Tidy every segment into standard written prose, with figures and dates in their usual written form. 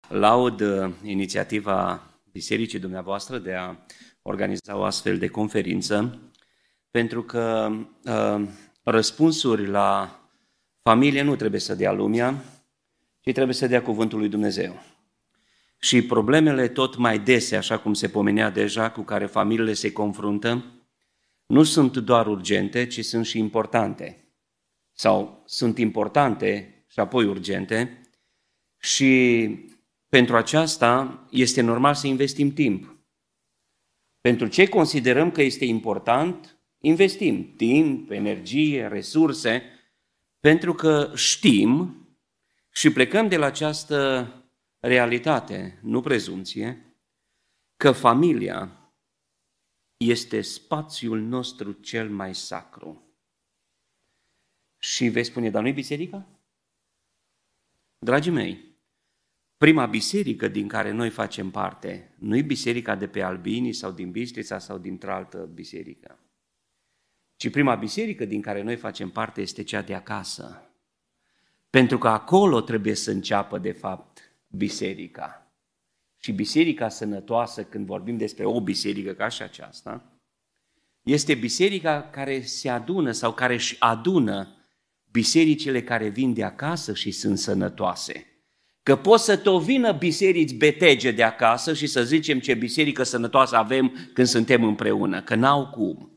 Laud inițiativa bisericii dumneavoastră de a organiza o astfel de conferință, pentru că răspunsuri la familie nu trebuie să dea lumea, ci trebuie să dea cuvântul lui Dumnezeu. Și problemele tot mai dese, așa cum se pomenea deja, cu care familiile se confruntă, nu sunt doar urgente, ci sunt și importante. Sau sunt importante și apoi urgente. Și pentru aceasta este normal să investim timp. Pentru ce considerăm că este important, investim timp, energie, resurse, pentru că știm și plecăm de la această realitate, nu prezumție, că familia este spațiul nostru cel mai sacru. Și vei spune, dar nu-i biserica? Dragii mei, prima biserică din care noi facem parte, nu-i biserica de pe Albini sau din Bistrița sau dintr-o altă biserică, ci prima biserică din care noi facem parte este cea de acasă. Pentru că acolo trebuie să înceapă, de fapt, biserica. Și biserica sănătoasă, când vorbim despre o biserică ca și aceasta, este biserica care se adună sau care își adună bisericile care vin de acasă și sunt sănătoase. Că pot să tot vină biserici betege de acasă și să zicem ce biserică sănătoasă avem când suntem împreună, că n-au cum.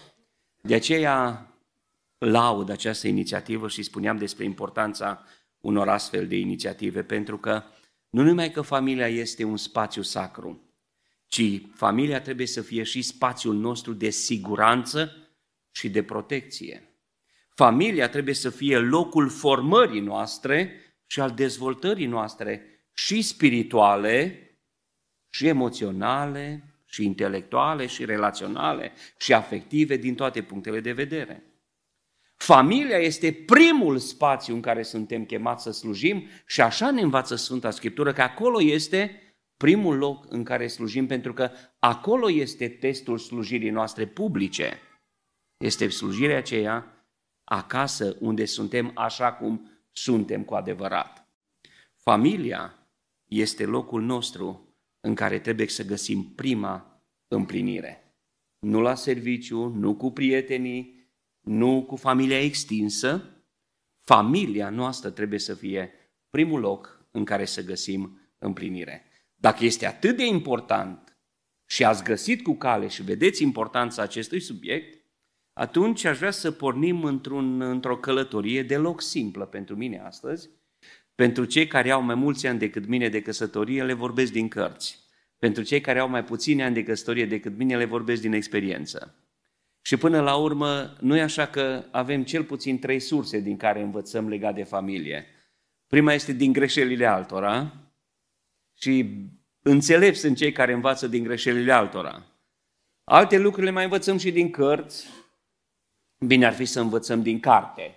De aceea laud această inițiativă și spuneam despre importanța unor astfel de inițiative, pentru că nu numai că familia este un spațiu sacru, ci familia trebuie să fie și spațiul nostru de siguranță și de protecție. Familia trebuie să fie locul formării noastre și al dezvoltării noastre și spirituale, și emoționale, și intelectuale, și relaționale, și afective din toate punctele de vedere. Familia este primul spațiu în care suntem chemați să slujim și așa ne învață Sfânta Scriptură că acolo este primul loc în care slujim, pentru că acolo este testul slujirii noastre publice. Este slujirea aceea acasă unde suntem așa cum suntem cu adevărat. Familia este locul nostru în care trebuie să găsim prima împlinire. Nu la serviciu, nu cu prietenii, nu cu familia extinsă. Familia noastră trebuie să fie primul loc în care să găsim împlinire. Dacă este atât de important și ați găsit cu cale și vedeți importanța acestui subiect, atunci aș vrea să pornim într-o călătorie deloc simplă pentru mine astăzi. Pentru cei care au mai mulți ani decât mine de căsătorie, le vorbesc din cărți. Pentru cei care au mai puțini ani de căsătorie decât mine, le vorbesc din experiență. Și până la urmă, nu e așa că avem cel puțin 3 surse din care învățăm legat de familie. Prima este din greșelile altora și înțelepți sunt cei care învață din greșelile altora. Alte lucruri le mai învățăm și din cărți. Bine ar fi să învățăm din carte.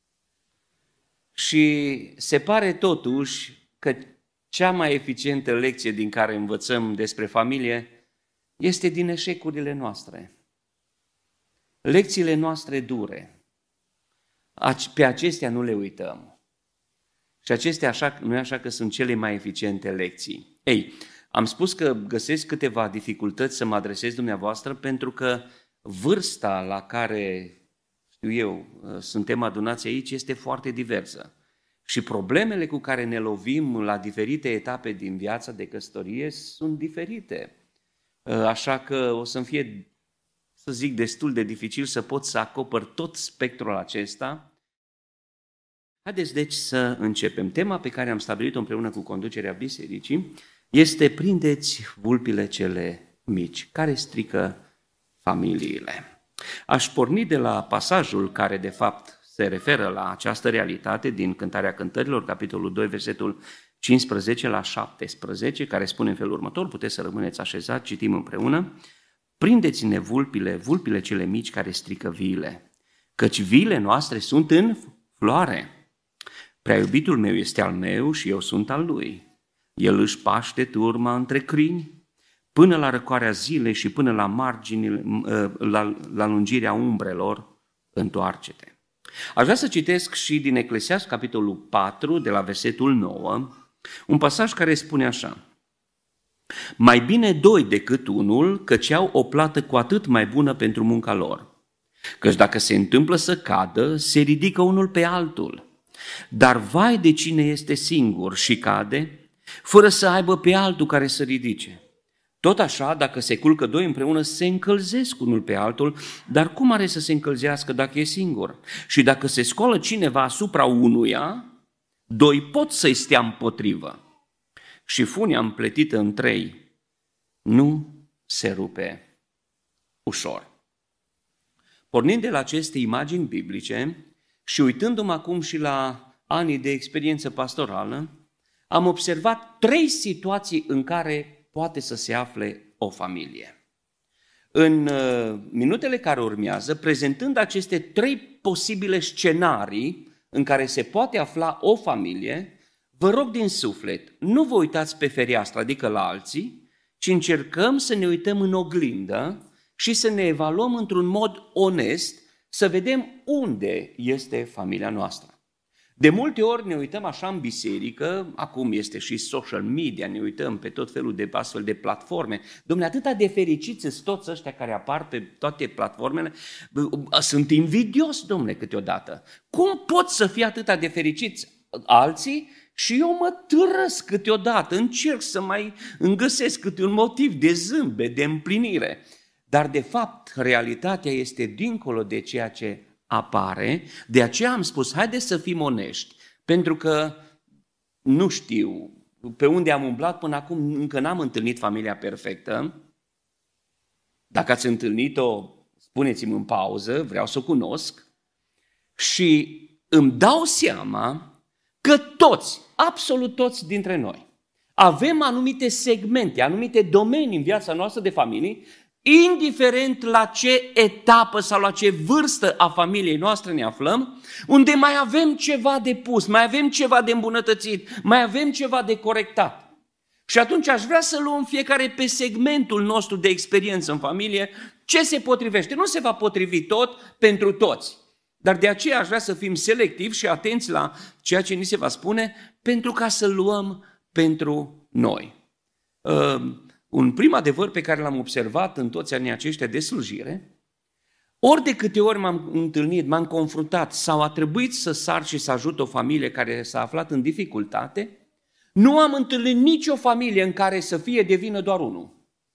Și se pare totuși că cea mai eficientă lecție din care învățăm despre familie este din eșecurile noastre. Lecțiile noastre dure. Pe acestea nu le uităm. Și acestea nu e așa că sunt cele mai eficiente lecții. Ei, am spus că găsesc câteva dificultăți să mă adresez dumneavoastră pentru că vârsta la care suntem adunați aici este foarte diversă. Și problemele cu care ne lovim la diferite etape din viața de căsătorie sunt diferite. Așa că o să-mi fie, să zic, destul de dificil să pot să acopăr tot spectrul acesta. Haideți deci să începem. Tema pe care am stabilit-o împreună cu conducerea bisericii este prindeți vulpile cele mici, care strică familiile. Aș porni de la pasajul care de fapt se referă la această realitate din Cântarea Cântărilor, capitolul 2, versetul 15 la 17, care spune în felul următor, puteți să rămâneți așezați, citim împreună: Prindeți-ne vulpile cele mici care strică viile, căci viile noastre sunt în floare. Prea iubitul meu este al meu și eu sunt al lui. El își paște turma între crini, până la răcoarea zilei și până la la lungirea umbrelor, întoarce-te. Aș vrea să citesc și din Eclesiast, capitolul 4, de la versetul 9, Un pasaj care spune așa: mai bine doi decât unul, căci au o plată cu atât mai bună pentru munca lor. Căci dacă se întâmplă să cadă, se ridică unul pe altul. Dar vai de cine este singur și cade, fără să aibă pe altul care să ridice. Tot așa, dacă se culcă doi împreună, se încălzesc unul pe altul, dar cum are să se încălzească dacă e singur? Și dacă se scoală cineva asupra unuia, doi pot să-i stea împotrivă. Și funia împletită în trei nu se rupe ușor. Pornind de la aceste imagini biblice și uitându-mă acum și la anii de experiență pastorală, am observat 3 situații în care poate să se afle o familie. În minutele care urmează, prezentând aceste 3 posibile scenarii în care se poate afla o familie, vă rog din suflet, nu vă uitați pe fereastră, adică la alții, ci încercăm să ne uităm în oglindă și să ne evaluăm într-un mod onest, să vedem unde este familia noastră. De multe ori ne uităm așa în biserică, acum este și social media, ne uităm pe tot felul de astfel de platforme. Dom'le, atâta de fericiți sunt toți ăștia care apar pe toate platformele, sunt invidios, dom'le, câteodată. Cum pot să fie atâta de fericiți alții și eu mă târăsc câteodată, încerc să mai îmi găsesc câte un motiv de zâmbet, de împlinire. Dar de fapt, realitatea este dincolo de ceea ce apare, de aceea am spus, haideți să fim onești, pentru că nu știu pe unde am umblat până acum, încă n-am întâlnit familia perfectă. Dacă ați întâlnit-o, spuneți-mi în pauză, vreau să o cunosc. Și îmi dau seama că toți, absolut toți dintre noi, avem anumite segmente, anumite domenii în viața noastră de familie, indiferent la ce etapă sau la ce vârstă a familiei noastre ne aflăm, unde mai avem ceva de pus, mai avem ceva de îmbunătățit, mai avem ceva de corectat. Și atunci aș vrea să luăm fiecare pe segmentul nostru de experiență în familie ce se potrivește. Nu se va potrivi tot pentru toți, dar de aceea aș vrea să fim selectivi și atenți la ceea ce ni se va spune pentru ca să luăm pentru noi. Un prim adevăr pe care l-am observat în toți anii aceștia de slujire, ori de câte ori m-am întâlnit, m-am confruntat sau a trebuit să sar și să ajut o familie care s-a aflat în dificultate, nu am întâlnit nicio familie în care să fie de vină doar unul.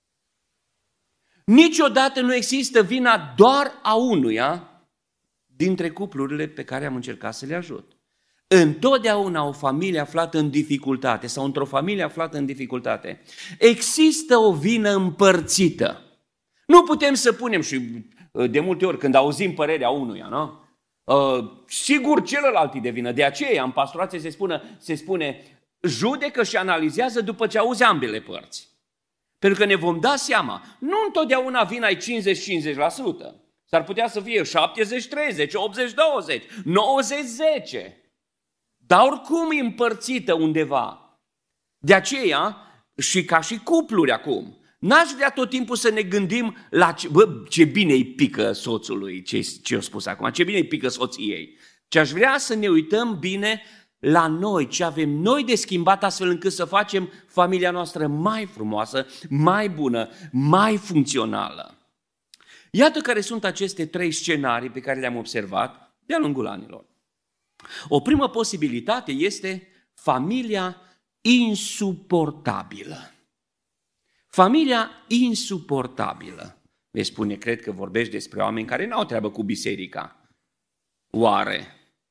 Niciodată nu există vina doar a unuia dintre cuplurile pe care am încercat să le ajut. Întotdeauna o familie aflată în dificultate sau într-o familie aflată în dificultate, există o vină împărțită. Nu putem să punem și de multe ori când auzim părerea unuia, nu? Sigur celălalt e de vină. De aceea în pastorație se spune judecă și analizează după ce auzi ambele părți. Pentru că ne vom da seama, nu întotdeauna vina e 50-50%. S-ar putea să fie 70-30, 80-20, 90-10. Dar oricum e împărțită undeva. De aceea, și ca și cupluri acum, n-aș vrea tot timpul să ne gândim la ce bine îi pică soțului, ce a spus acum, ce bine îi pică soției. Ce aș vrea să ne uităm bine la noi, ce avem noi de schimbat astfel încât să facem familia noastră mai frumoasă, mai bună, mai funcțională. Iată care sunt aceste 3 scenarii pe care le-am observat de-a lungul anilor. O primă posibilitate este familia insuportabilă. Familia insuportabilă. Vei spune, cred că vorbești despre oameni care n-au treabă cu biserica. Oare?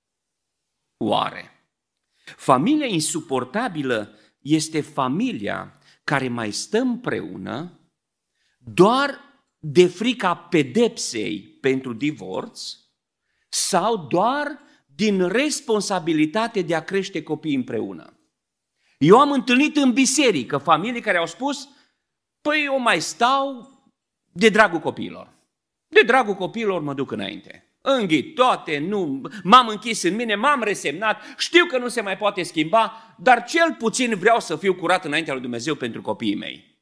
Familia insuportabilă este familia care mai stă împreună doar de frica pedepsei pentru divorț sau doar din responsabilitate de a crește copiii împreună. Eu am întâlnit în biserică familii care au spus, păi eu mai stau de dragul copiilor. De dragul copiilor mă duc înainte. Înghit toate, nu, m-am închis în mine, m-am resemnat, știu că nu se mai poate schimba, dar cel puțin vreau să fiu curat înaintea lui Dumnezeu pentru copiii mei.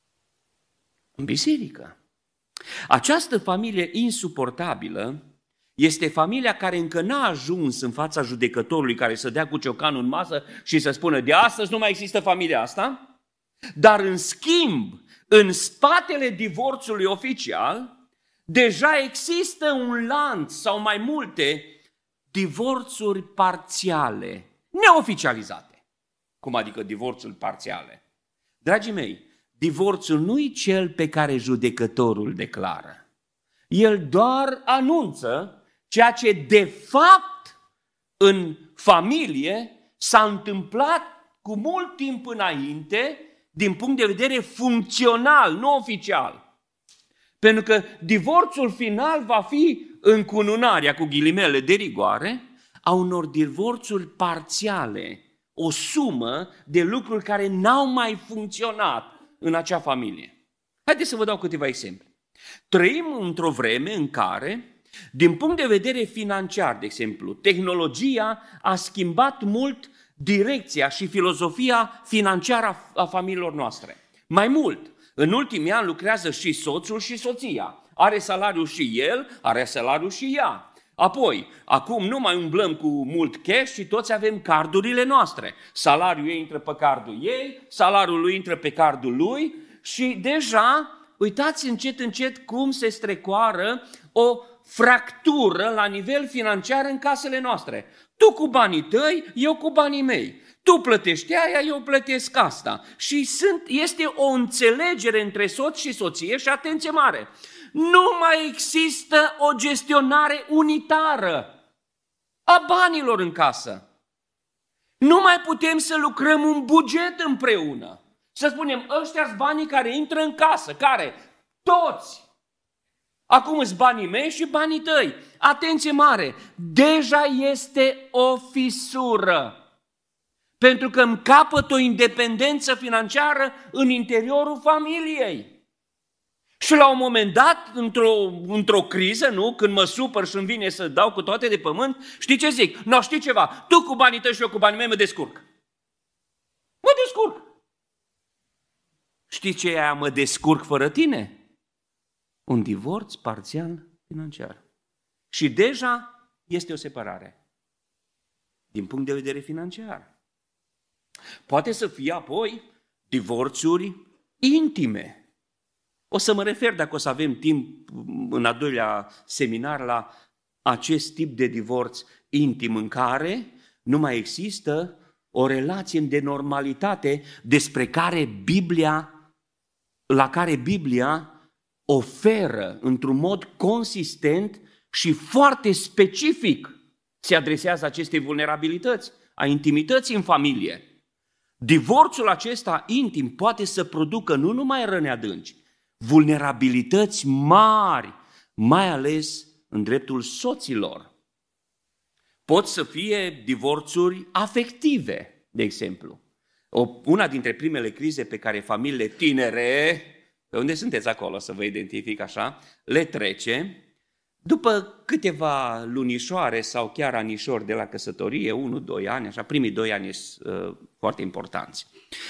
În biserică. Această familie insuportabilă este familia care încă n-a ajuns în fața judecătorului care să dea cu ciocanul în masă și să spună de astăzi nu mai există familia asta, dar în schimb, în spatele divorțului oficial, deja există un lanț sau mai multe divorțuri parțiale, neoficializate. Cum adică divorțuri parțiale? Dragii mei, divorțul nu-i cel pe care judecătorul declară. El doar anunță ceea ce de fapt în familie s-a întâmplat cu mult timp înainte din punct de vedere funcțional, nu oficial. Pentru că divorțul final va fi încununarea, cu ghilimele de rigoare, a unor divorțuri parțiale, o sumă de lucruri care n-au mai funcționat în acea familie. Haideți să vă dau câteva exemple. Trăim într-o vreme în care, din punct de vedere financiar, de exemplu, tehnologia a schimbat mult direcția și filozofia financiară a familiilor noastre. Mai mult, în ultimii ani lucrează și soțul și soția. Are salariu și el, are salariu și ea. Apoi, acum nu mai umblăm cu mult cash și toți avem cardurile noastre. Salariul ei intră pe cardul ei, salariul lui intră pe cardul lui și deja, uitați încet cum se strecoară o fractură la nivel financiar în casele noastre. Tu cu banii tăi, eu cu banii mei. Tu plătești aia, eu plătesc asta. Și este o înțelegere între soț și soție și atenție mare. Nu mai există o gestionare unitară a banilor în casă. Nu mai putem să lucrăm un buget împreună. Să spunem, ăștia-s banii care intră în casă. Care? Toți. Acum sunt banii mei și banii tăi. Atenție mare, deja este o fisură. Pentru că îmi capăt o independență financiară în interiorul familiei. Și la un moment dat, într-o criză, nu? Când mă supăr și îmi vine să dau cu toate de pământ, știi ce zic? Nu, știi ceva? Tu cu banii tăi și eu cu banii mei mă descurc. Mă descurc. Știi ce e aia, mă descurc fără tine? Un divorț parțial financiar. Și deja este o separare. Din punct de vedere financiar. Poate să fie apoi divorțuri intime. O să mă refer, dacă o să avem timp, în al doilea seminar, la acest tip de divorț intim în care nu mai există o relație de normalitate la care Biblia oferă într-un mod consistent și foarte specific se adresează acestei vulnerabilități, a intimității în familie. Divorțul acesta intim poate să producă nu numai răni adânci, vulnerabilități mari, mai ales în dreptul soților. Pot să fie divorțuri afective, de exemplu. Una dintre primele crize pe care familiile tinere, pe unde sunteți acolo să vă identific așa, le trece, după câteva lunișoare sau chiar anișori de la căsătorie, 1-2 ani, așa, primii 2 ani sunt foarte importanți.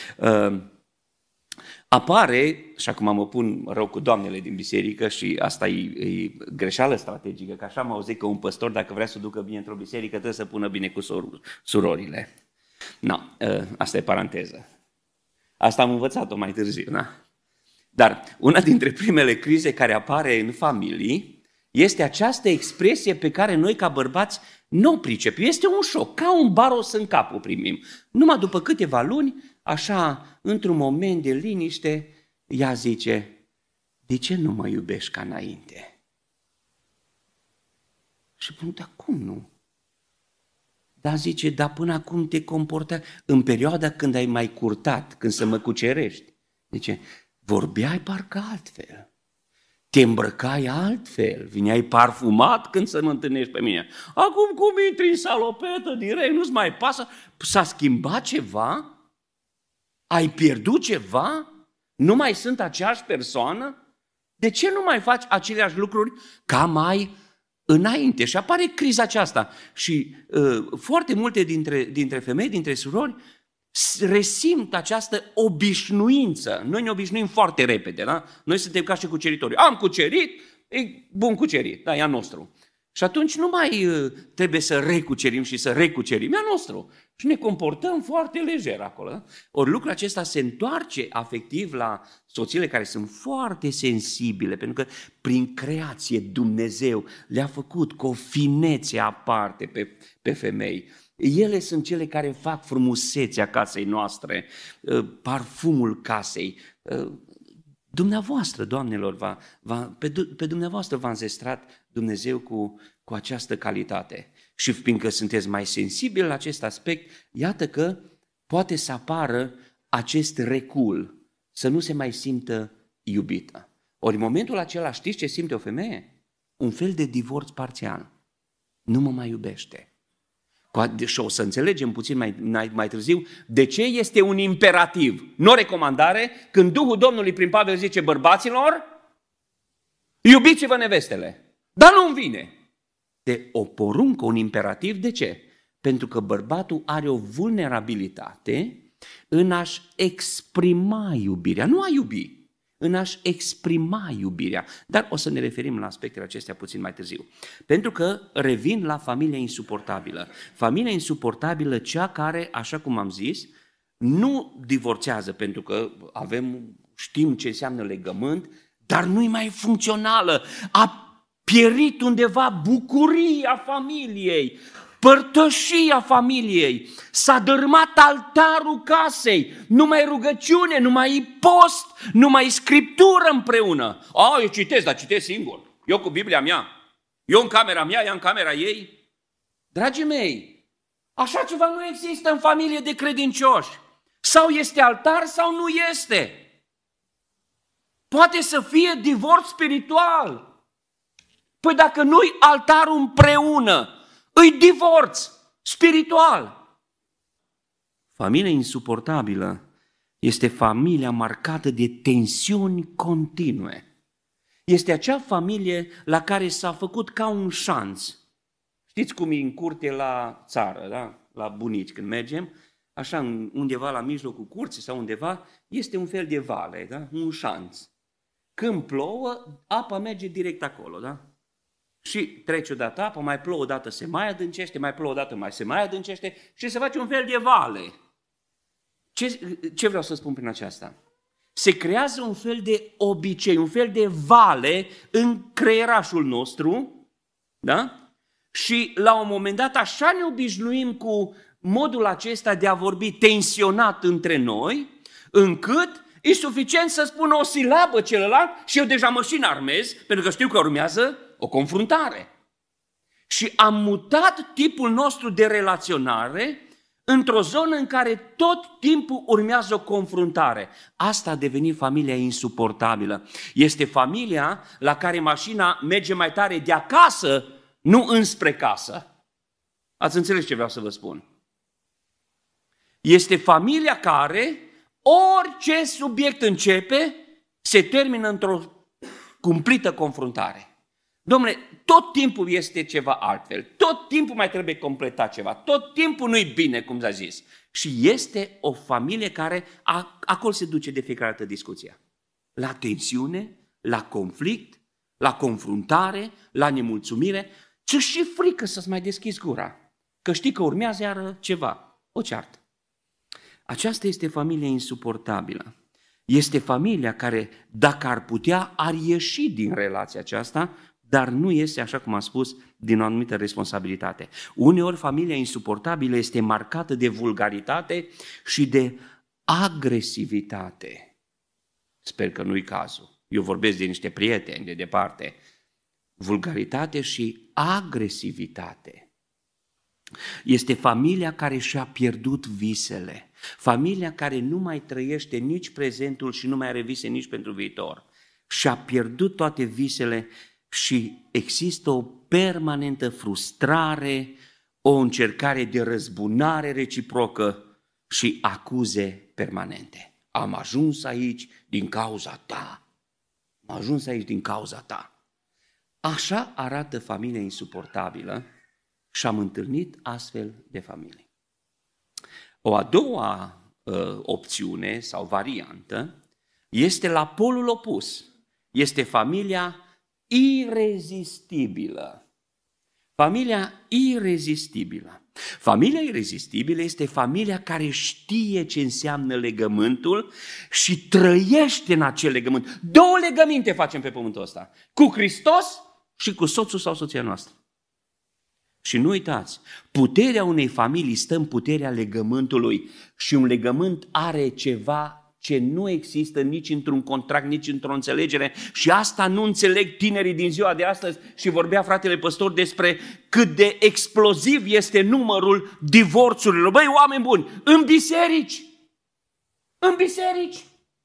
Apare, și acum mă pun rău cu doamnele din biserică și asta e greșeală strategică, că așa am auzit că un păstor, dacă vrea să ducă bine într-o biserică, trebuie să pună bine cu surorile. No, asta e paranteză. Asta am învățat-o mai târziu, na? Dar una dintre primele crize care apare în familii este această expresie pe care noi ca bărbați nu o pricepem. Este un șoc, ca un baros în cap o primim. Numai după câteva luni, așa, într-un moment de liniște, ea zice, de ce nu mă iubești ca înainte? Și spun, dar cum nu? Dar zice, dar până acum te comportai, în perioada când ai mai curtat, când să mă cucerești, zice, vorbeai parcă altfel. Te îmbrăcai altfel, vineai parfumat când să mă întâlnești pe mine. Acum cum intri în salopetă direct, nu-ți mai pasă? S-a schimbat ceva? Ai pierdut ceva? Nu mai sunt aceeași persoană? De ce nu mai faci aceleași lucruri ca mai înainte? Și apare criza aceasta. Și foarte multe dintre femei, dintre surori, resimt această obișnuință. Noi ne obișnuim foarte repede, da? Noi suntem ca și cuceritorii. Am cucerit, e bun cucerit, da, e al nostru. Și atunci nu mai trebuie să recucerim și să recucerim, e a nostru. Și ne comportăm foarte lejer acolo. Ori lucrul acesta se întoarce afectiv la soțiile care sunt foarte sensibile, pentru că prin creație Dumnezeu le-a făcut cu o finețe aparte pe femei. Ele sunt cele care fac frumusețea casei noastre, parfumul casei. Dumneavoastră, doamnelor, pe dumneavoastră v-a înzestrat Dumnezeu cu această calitate. Și fiindcă sunteți mai sensibili la acest aspect, iată că poate să apară acest recul, să nu se mai simtă iubită. Ori în momentul acela știți ce simte o femeie? Un fel de divorț parțial. Nu mă mai iubește. Și o să înțelegem puțin mai târziu de ce este un imperativ, nu o recomandare, când Duhul Domnului prin Pavel zice bărbaților, iubiți-vă nevestele, dar nu-mi vine. De o poruncă, un imperativ, de ce? Pentru că bărbatul are o vulnerabilitate în a-și exprima iubirea, nu a iubi, în a-și exprima iubirea. Dar o să ne referim la aspectele acestea puțin mai târziu. Pentru că revin la familia insuportabilă. Familia insuportabilă, cea care, așa cum am zis, nu divorțează pentru că știm ce înseamnă legământ, dar nu-i mai funcțională. A pierit undeva bucuria familiei, părtășia familiei, s-a dărâmat altarul casei, nu mai rugăciune, nu mai post, nu mai scriptură împreună. Eu citesc, dar citesc singur. Eu cu Biblia mea, eu în camera mea, ea în camera ei. Dragii mei, așa ceva nu există în familie de credincioși. Sau este altar sau nu este. Poate să fie divorț spiritual. Păi dacă nu-i altarul împreună, îi divorț spiritual. Familia insuportabilă este familia marcată de tensiuni continue. Este acea familie la care s-a făcut ca un șanț. Știți cum e în curte la țară, da? La bunici când mergem, așa undeva la mijlocul curții sau undeva, este un fel de vale, da? Un șanț. Când plouă, apa merge direct acolo, da? Și trece odată apă, mai plouă odată, se mai adâncește, mai plouă odată, mai se mai adâncește și se face un fel de vale. Ce vreau să spun prin aceasta? Se creează un fel de obicei, un fel de vale în creierașul nostru, da? Și la un moment dat așa ne obișnuim cu modul acesta de a vorbi tensionat între noi, încât e suficient să spun o silabă celălalt și eu deja mă și înarmez, pentru că știu că urmează o confruntare. Și am mutat tipul nostru de relaționare într-o zonă în care tot timpul urmează o confruntare. Asta a devenit familia insuportabilă. Este familia la care mașina merge mai tare de acasă, nu înspre casă. Ați înțeles ce vreau să vă spun? Este familia care orice subiect începe, se termină într-o cumplită confruntare. Dom'le, tot timpul este ceva altfel, tot timpul mai trebuie completat ceva, tot timpul nu-i bine, cum s-a zis. Și este o familie care acolo se duce de fiecare dată discuția. La tensiune, la conflict, la confruntare, la nemulțumire, ce și frică să-ți mai deschizi gura, că știi că urmează iară ceva, o ceartă. Aceasta este familia insuportabilă. Este familia care, dacă ar putea, ar ieși din relația aceasta, dar nu este, așa cum am spus, din o anumită responsabilitate. Uneori familia insuportabilă este marcată de vulgaritate și de agresivitate. Sper că nu-i cazul. Eu vorbesc de niște prieteni de departe. Vulgaritate și agresivitate. Este familia care și-a pierdut visele. Familia care nu mai trăiește nici prezentul și nu mai are vise nici pentru viitor. Și-a pierdut toate visele și există o permanentă frustrare, o încercare de răzbunare reciprocă și acuze permanente. Am ajuns aici din cauza ta. Am ajuns aici din cauza ta. Așa arată familia insuportabilă și am întâlnit astfel de familii. O a doua opțiune sau variantă este la polul opus. Este familia irezistibilă. Familia irezistibilă. Familia irezistibilă este familia care știe ce înseamnă legământul și trăiește în acel legământ. 2 legăminte facem pe pământul ăsta, cu Hristos și cu soțul sau soția noastră. Și nu uitați, puterea unei familii stă în puterea legământului și un legământ are ceva ce nu există nici într-un contract, nici într-o înțelegere și asta nu înțeleg tinerii din ziua de astăzi și vorbea fratele păstor despre cât de exploziv este numărul divorțurilor. Băi, oameni buni, în biserici! În biserici!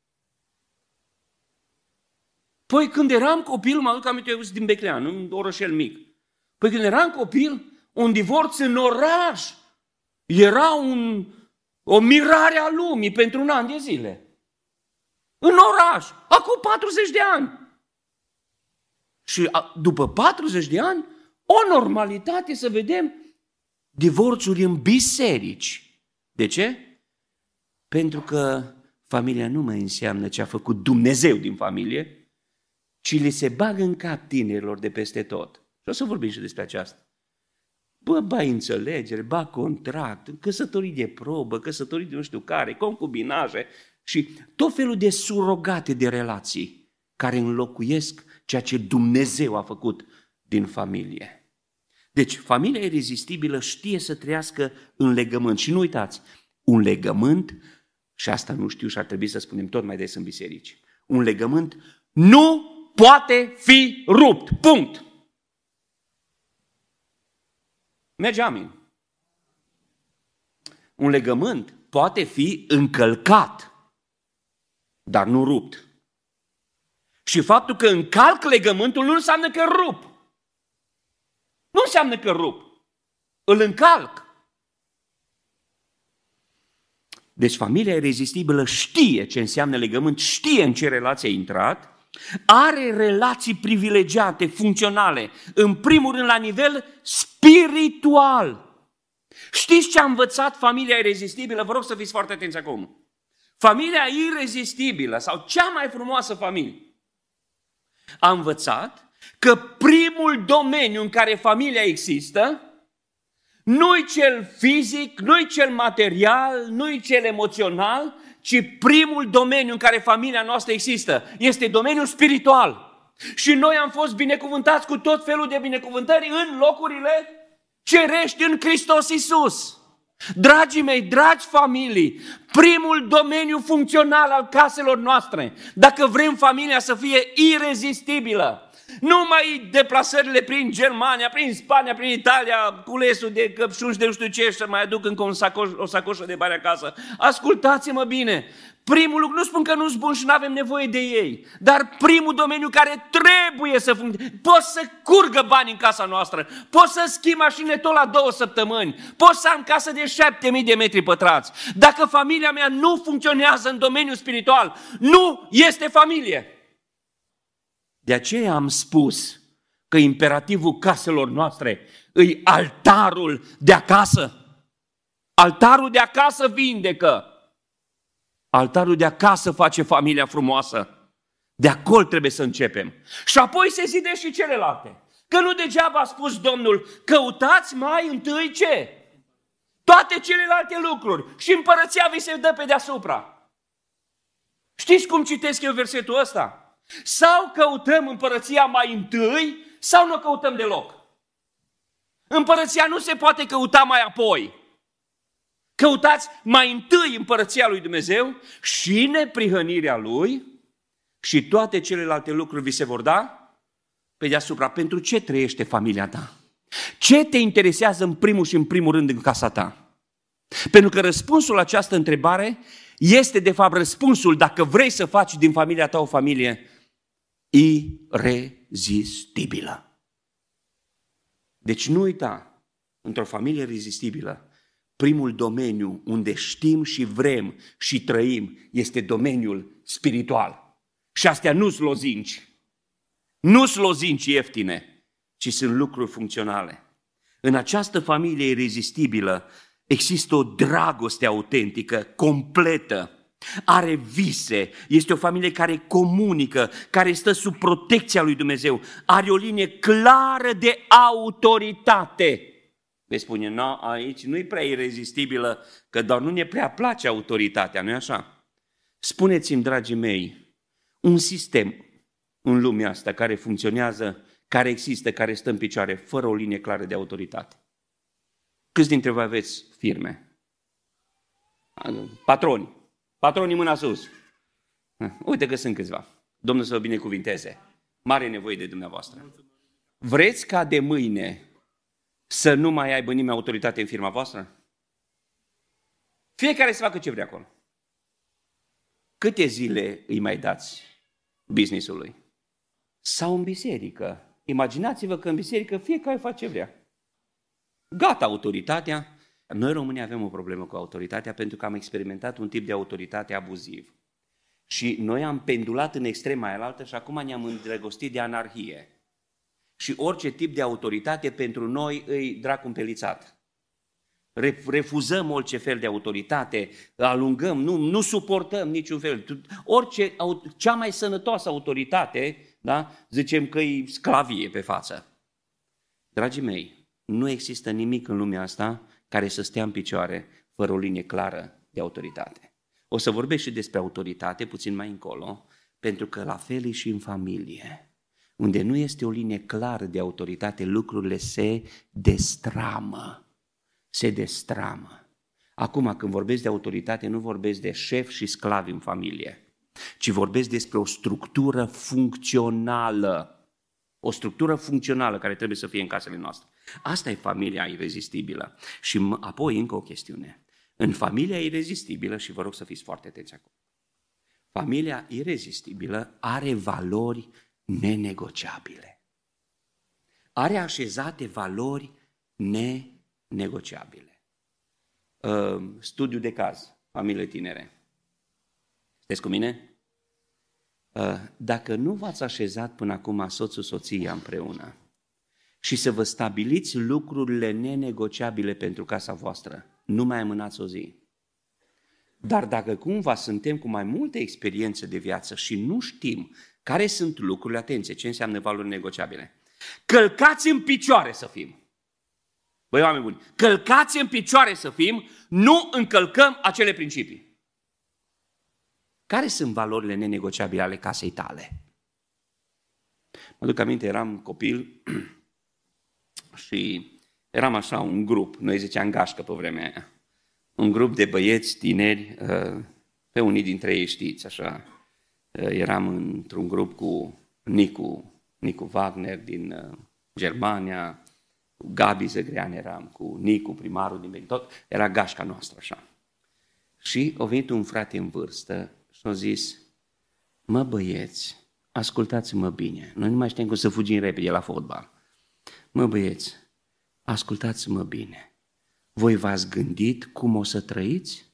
Păi când eram copil, mă aduc aminte, eu din Beclean, un orășel mic. Păi când eram copil, un divorț în oraș era o mirare a lumii pentru un an de zile. În oraș, acum 40 de ani. Și după 40 de ani, o normalitate să vedem divorțuri în biserici. De ce? Pentru că familia nu mai înseamnă ce a făcut Dumnezeu din familie, ci le se bagă în cap tinerilor de peste tot. Și o să vorbim și despre aceasta. Bă, ba înțelegere, ba contract, căsătorii de probă, căsătorii de nu știu care, concubinaje și tot felul de surogate de relații care înlocuiesc ceea ce Dumnezeu a făcut din familie. Deci, familia irezistibilă știe să trăiască în legământ. Și nu uitați, un legământ, și asta nu știu și ar trebui să spunem tot mai des în biserici, un legământ nu poate fi rupt. Punct. Merge amin. Un legământ poate fi încălcat, dar nu rupt. Și faptul că încalc legământul nu înseamnă că rup. Nu înseamnă că rup. Îl încalc. Deci familia irezistibilă știe ce înseamnă legământ, știe în ce relație a intrat, are relații privilegiate, funcționale, în primul rând la nivel spiritual. Știți ce a învățat familia irezistibilă? Vă rog să fiți foarte atenți acum. Familia irezistibilă sau cea mai frumoasă familie a învățat că primul domeniu în care familia există nu-i cel fizic, nu-i cel material, nu-i cel emoțional, ci primul domeniu în care familia noastră există este domeniul spiritual. Și noi am fost binecuvântați cu tot felul de binecuvântări în locurile cerești în Hristos Iisus. Dragii mei, dragi familii, primul domeniu funcțional al caselor noastre, dacă vrem familia să fie irezistibilă, numai deplasările prin Germania, prin Spania, prin Italia, culesul de căpșuni de nu știu ce, să mai aduc încă o sacoșă de bani acasă. Ascultați-mă bine, primul lucru, nu spun că nu-s bun și nu avem nevoie de ei, dar primul domeniu care trebuie să funcționeze, poți să curgă bani în casa noastră, poți să schimbi mașinile tot la 2 săptămâni, poți să am casă de 7.000 de metri pătrați. Dacă familia mea nu funcționează în domeniul spiritual, nu este familie. De aceea am spus că imperativul caselor noastre îi altarul de acasă. Altarul de acasă vindecă. Altarul de acasă face familia frumoasă. De acolo trebuie să începem. Și apoi se zide și celelalte. Că nu degeaba a spus Domnul, căutați mai întâi ce? Toate celelalte lucruri. Și împărăția vi se dă pe deasupra. Știți cum citesc eu versetul ăsta? Sau căutăm împărăția mai întâi, sau nu o căutăm deloc. Împărăția nu se poate căuta mai apoi. Căutați mai întâi împărăția lui Dumnezeu și neprihănirea Lui și toate celelalte lucruri vi se vor da pe deasupra. Pentru ce trăiește familia ta? Ce te interesează în primul și în primul rând în casa ta? Pentru că răspunsul la această întrebare este de fapt răspunsul dacă vrei să faci din familia ta o familie irezistibilă. Deci nu uita, într-o familie rezistibilă, primul domeniu unde știm și vrem și trăim este domeniul spiritual. Și astea nu-s lozinci. Nu-s lozinci ieftine, ci sunt lucruri funcționale. În această familie irezistibilă există o dragoste autentică, completă. are vise, este o familie care comunică, care stă sub protecția lui Dumnezeu, are o linie clară de autoritate. Vei spune, no, aici nu-i prea irezistibilă, că doar nu ne prea place autoritatea, nu-i așa? Spuneți-mi, dragii mei, un sistem în lumea asta care funcționează, care există, care stă în picioare, fără o linie clară de autoritate. Câți dintre voi aveți firme? Patronii mâna sus. Uite că sunt câțiva. Domnul să vă binecuvinteze. Mare nevoie de dumneavoastră. Vreți ca de mâine să nu mai aibă nimeni autoritate în firma voastră? Fiecare să facă ce vrea acolo. Câte zile îi mai dați business-ului? Sau în biserică. Imaginați-vă că în biserică fiecare face ce vrea. Gata autoritatea. Noi românii avem o problemă cu autoritatea pentru că am experimentat un tip de autoritate abuziv. Și noi am pendulat în extrema aia și acum ne-am îndrăgostit de anarhie. Și orice tip de autoritate pentru noi îi dracu împelițat. Refuzăm orice fel de autoritate, alungăm, nu suportăm niciun fel. Cea mai sănătoasă autoritate, da, zicem că e sclavie pe față. Dragii mei, nu există nimic în lumea asta care să stea în picioare fără o linie clară de autoritate. O să vorbesc și despre autoritate puțin mai încolo, pentru că la fel e și în familie. Unde nu este o linie clară de autoritate, lucrurile se destramă. Se destramă. Acum, când vorbesc de autoritate, nu vorbesc de șef și sclavi în familie, ci vorbesc despre o structură funcțională. O structură funcțională care trebuie să fie în casele noastre. Asta e familia irezistibilă. Și apoi încă o chestiune. În familia irezistibilă, și vă rog să fiți foarte atenți acum, familia irezistibilă are valori nenegociabile. Are așezate valori nenegociabile. Studiu de caz, familie tinere. Sunteți cu mine? Dacă nu v-ați așezat până acum soțul, soția împreună și să vă stabiliți lucrurile nenegociabile pentru casa voastră, nu mai amânați o zi. Dar dacă cumva suntem cu mai multe experiențe de viață și nu știm care sunt lucrurile, atenție, ce înseamnă valori negociabile? Călcați în picioare să fim. Băi, oameni buni, călcați în picioare să fim, nu încălcăm acele principii. Care sunt valorile nenegociabile ale casei tale? Mă duc aminte, eram copil și eram așa un grup, noi ziceam gașcă pe vremea aia, un grup de băieți tineri, pe unii dintre ei știți, așa, eram într-un grup cu Nicu Wagner din Germania, cu Gabi Zăgrean eram, cu Nicu, primarul din Beni, tot era gașca noastră, așa. Și a venit un frate în vârstă și a zis, mă băieți, ascultați-mă bine, noi nu mai știm cum să fugim repede la fotbal. Mă băieți, ascultați-mă bine, voi v-ați gândit cum o să trăiți?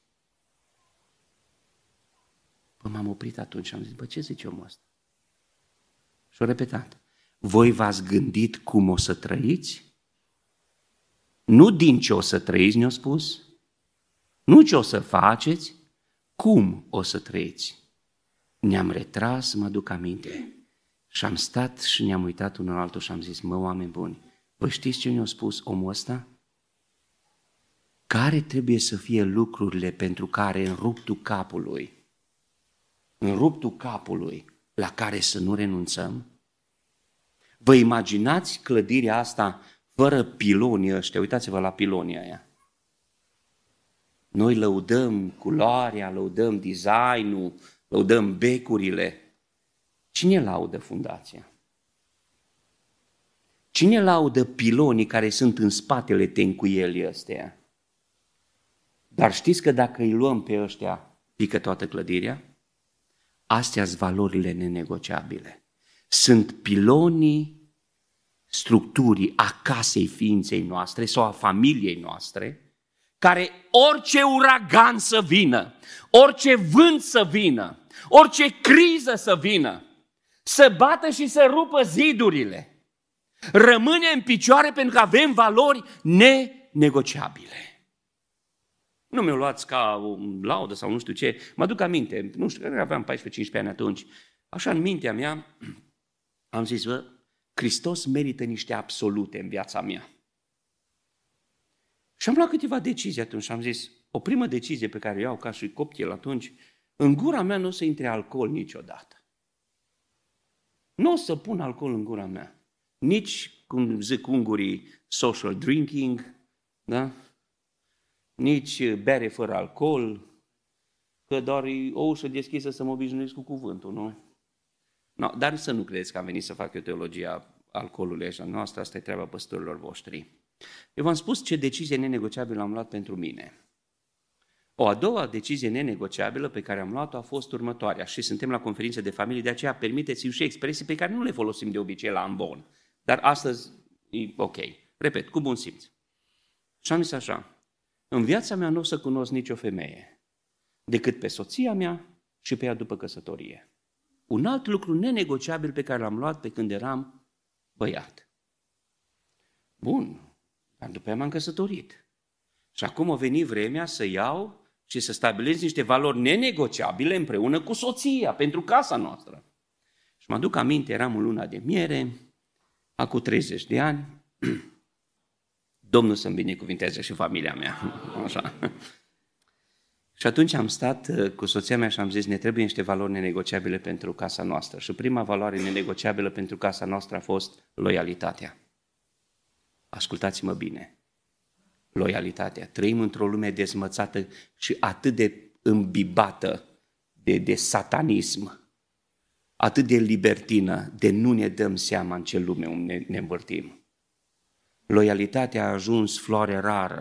Păi m-am oprit atunci și am zis, bă, ce zice omul ăsta? Și-o repetat, voi v-ați gândit cum o să trăiți? Nu din ce o să trăiți, ne-a spus, nu ce o să faceți, cum o să trăiți. Ne-am retras, mă aduc aminte, și am stat și ne-am uitat unul altul și am zis, mă, oameni buni, vă știți ce ne-a spus omul ăsta? Care trebuie să fie lucrurile pentru care în ruptul capului, la care să nu renunțăm? Vă imaginați clădirea asta fără pilonii ăștia? Uitați-vă la pilonii aia. Noi lăudăm culoarea, lăudăm design-ul, lăudăm becurile. Cine laudă fundația? Cine laudă pilonii care sunt în spatele tencuielii ăstea? Dar știți că dacă îi luăm pe ăștia, pică toată clădirea? Astea-s valorile nenegociabile. Sunt pilonii structurii a casei ființei noastre sau a familiei noastre, care orice uragan să vină, orice vânt să vină, orice criză să vină, să bată și să rupă zidurile, rămâne în picioare pentru că avem valori nenegociabile. Nu mi-o luați ca o laudă sau nu știu ce. Mă duc aminte, nu știu, aveam 14-15 ani atunci. Așa în mintea mea am zis, Hristos merită niște absolute în viața mea. Și am luat câteva decizii atunci și am zis, o primă decizie pe care o iau ca și copil atunci, în gura mea nu o să intre alcool niciodată. Nu o să pun alcool în gura mea. Nici, cum zic ungurii, social drinking, da? Nici bere fără alcool, că doar e o ușă deschisă să mă obișnuiesc cu cuvântul, nu? No, dar să nu credeți că am venit să fac eu teologia alcoolului așa noastră, asta e treaba păstorilor voștri. Eu v-am spus ce decizie nenegociabilă am luat pentru mine. O a doua decizie nenegociabilă pe care am luat-o a fost următoarea și suntem la conferințe de familie, de aceea permiteți-mi și expresii pe care nu le folosim de obicei la ambon, dar astăzi e ok. Repet, cu bun simț. Și am zis așa, în viața mea nu o să cunosc nicio femeie decât pe soția mea și pe ea după căsătorie. Un alt lucru nenegociabil pe care l-am luat pe când eram băiat. Bun, dar după aia m-am căsătorit. Și acum a venit vremea să iau și să stabilesc niște valori nenegociabile împreună cu soția, pentru casa noastră. Și mă aduc aminte, eram în luna de miere, acum 30 de ani, Domnul să-mi binecuvinteze și familia mea. Așa. Și atunci am stat cu soția mea și am zis, ne trebuie niște valori nenegociabile pentru casa noastră. Și prima valoare nenegociabilă pentru casa noastră a fost loialitatea. Ascultați-mă bine. Loialitatea. Trăim într-o lume dezmățată și atât de îmbibată de satanism, atât de libertină, de nu ne dăm seama în ce lume ne învârtim. Loialitatea a ajuns floare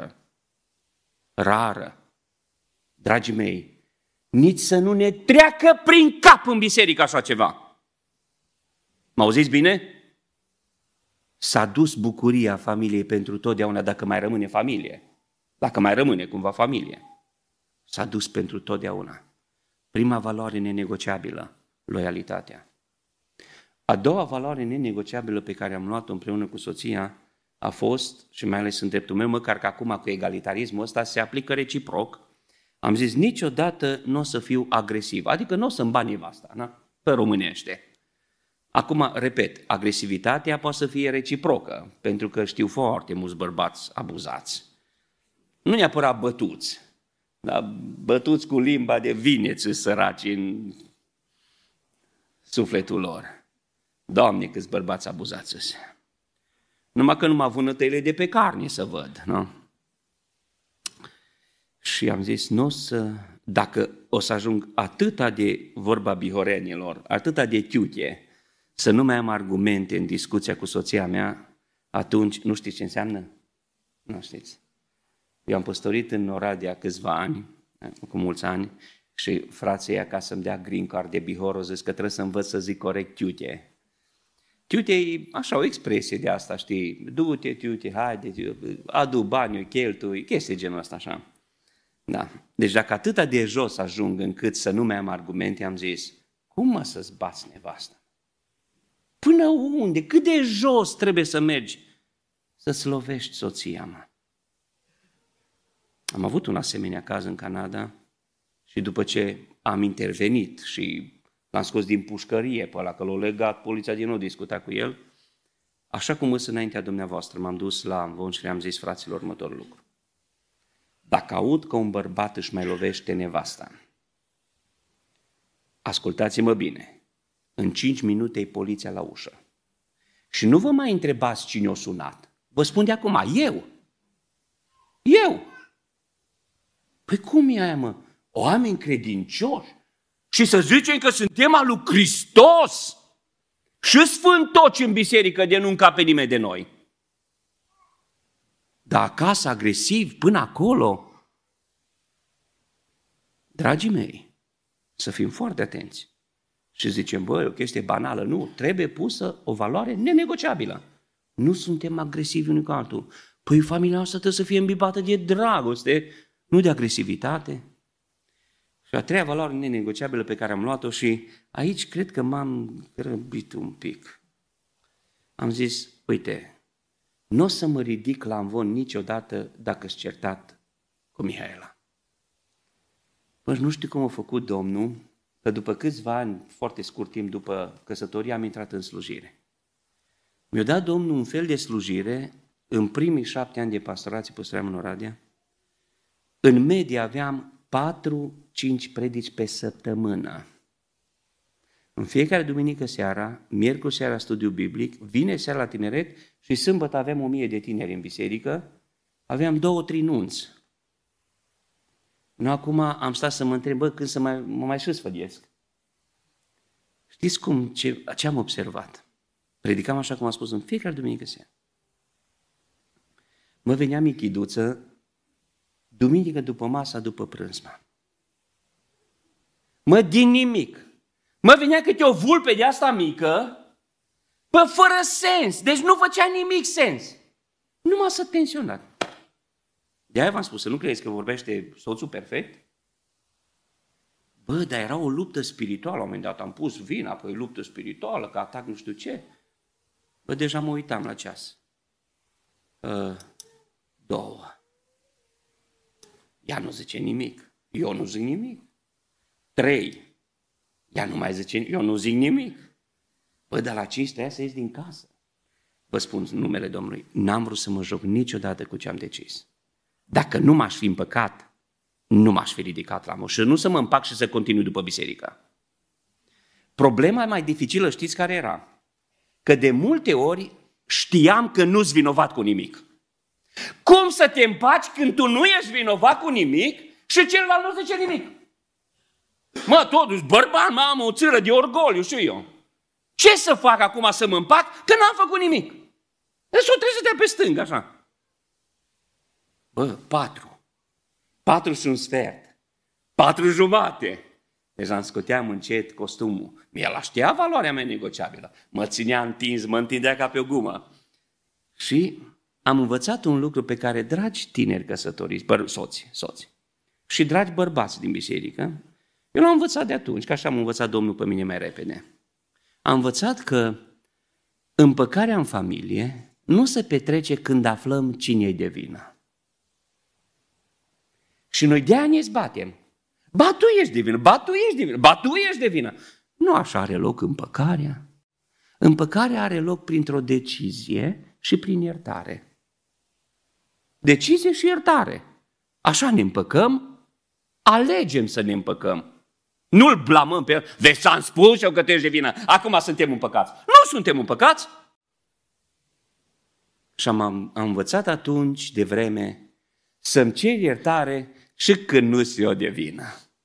rară. Dragii mei, nici să nu ne treacă prin cap în biserică așa ceva. M-auziți bine? S-a dus bucuria familiei pentru totdeauna, dacă mai rămâne familie. Dacă mai rămâne cumva familie. S-a dus pentru totdeauna. Prima valoare nenegociabilă, loialitatea. A doua valoare nenegociabilă pe care am luat-o împreună cu soția a fost, și mai ales în dreptul meu, măcar că acum cu egalitarismul ăsta se aplică reciproc, am zis niciodată nu o să fiu agresiv, adică nu o să-mi bani nevasta, na? Pe românește. Acum, repet, agresivitatea poate să fie reciprocă, pentru că știu foarte mulți bărbați abuzați. Nu neapărat bătuți, dar bătuți cu limba de vineți săraci în sufletul lor. Doamne, câți bărbați abuzați. Numai că numai vânătăile de pe carne să văd, nu? Și am zis, dacă o să ajung atâta de vorba bihorenilor, atâta de chiuche, să nu mai am argumente în discuția cu soția mea, atunci nu știți ce înseamnă? Nu știți. Eu am păstorit în Oradea câțiva ani, cu mulți ani, și frații ei acasă îmi dea green card de bihor, o zis că trebuie să învăț să zic corect chiute. Chiute e așa o expresie de asta, știi? Du-te, chiute, haide, adu bani, cheltui, chestii genul ăsta așa. Da. Deci dacă atâta de jos ajung încât să nu mai am argumente, am zis, cum mă să-ți bați nevasta? Până unde? Cât de jos trebuie să mergi să-ți lovești soția mea? Am avut un asemenea caz în Canada și după ce am intervenit și l-am scos din pușcărie pe ăla, că l-a legat, poliția din nou discuta cu el, așa cum îs înaintea dumneavoastră, m-am dus la Amvon și le-am zis fraților următorul lucru. Dacă aud că un bărbat își mai lovește nevasta, ascultați-mă bine, în 5 minute e poliția la ușă. Și nu vă mai întrebați cine o sunat. Vă spun de acum, eu. Păi cum e aia, mă? Oameni credincioși. Și să zicem că suntem al lui Hristos și sfântoci în biserică de nu încape nimeni de noi. Dar acasă agresiv până acolo. Dragii mei, să fim foarte atenți. Și zicem, băi, o chestie banală. Nu, trebuie pusă o valoare nenegociabilă. Nu suntem agresivi unul cu altul. Păi familia noastră trebuie să fie îmbibată de dragoste, nu de agresivitate. Și a treia valoare nenegociabilă pe care am luat-o și aici cred că m-am grăbit un pic. Am zis, uite, nu o să mă ridic la Amvon niciodată dacă-s certat cu Mihaela. Nu știu cum a făcut Domnul, că după câțiva ani, foarte scurt timp după căsătorie, am intrat în slujire. Mi-a dat Domnul un fel de slujire, în primii 7 ani de pastorație păstoream în Oradea. În medie aveam 4-5 predici pe săptămână. În fiecare duminică seara, miercuri seara studiu biblic, vineri seara la tineret și sâmbătă aveam 1000 de tineri în biserică, aveam 2-3 nunți. Acum am stat să mă întreb, când să mă mai și sfădiesc. Știți ce am observat? Predicam așa cum am spus în fiecare duminică seara. Mă venea Michiduță, duminică după masa, după prânzma. Din nimic. Mă venea câte o vulpe de asta mică, fără sens. Deci nu făcea nimic sens. Numai să tensionat. De-aia v-am spus, să nu credeți că vorbește soțul perfect. Dar era o luptă spirituală. La un moment dat am pus vina, apoi luptă spirituală, că atac nu știu ce. Deja mă uitam la ceas. 2. Ea nu zice nimic. Eu nu zic nimic. 3. Ea nu mai zice nimic. Eu nu zic nimic. Dar la 5 trebuia să ies din casă. Vă spun numele Domnului, n-am vrut să mă joc niciodată cu ce am decis. Dacă nu m-aș fi împăcat, nu m-aș fi ridicat la moș. Și nu să mă împac și să continui după biserică. Problema mai dificilă, știți care era? Că de multe ori știam că nu-s vinovat cu nimic. Cum să te împaci când tu nu ești vinovat cu nimic și celălalt nu zice nimic? Totuși, bărbat, am o țără de orgoliu și eu. Ce să fac acum să mă împac că n-am făcut nimic? Deci o trebuie să te pe stânga, așa. 4. 4 și un sfert. 4 jumate. Deja îmi scoteam încet costumul. El știa valoarea mea negociabilă. Mă ținea întins, mă întindea ca pe o gumă. Și am învățat un lucru pe care, dragi tineri căsătoriți, soți, și dragi bărbați din biserică, eu l-am învățat de atunci, că așa am învățat Domnul pe mine mai repede. Am învățat că împăcarea în familie nu se petrece când aflăm cine-i de vină. Și noi de ani ne zbatem. Tu ești de vină, tu ești de vină, tu ești de vină. Nu așa are loc împăcarea. Împăcarea are loc printr-o decizie și prin iertare. Decizie și iertare. Așa ne împăcăm, alegem să ne împăcăm. Nu-l blamăm pe el. Vezi, ți-am spus eu că tu ești de vină. Acum suntem împăcați. Nu suntem împăcați. Și am învățat atunci, de vreme, să-mi cer iertare și când nu sunt eu de vină.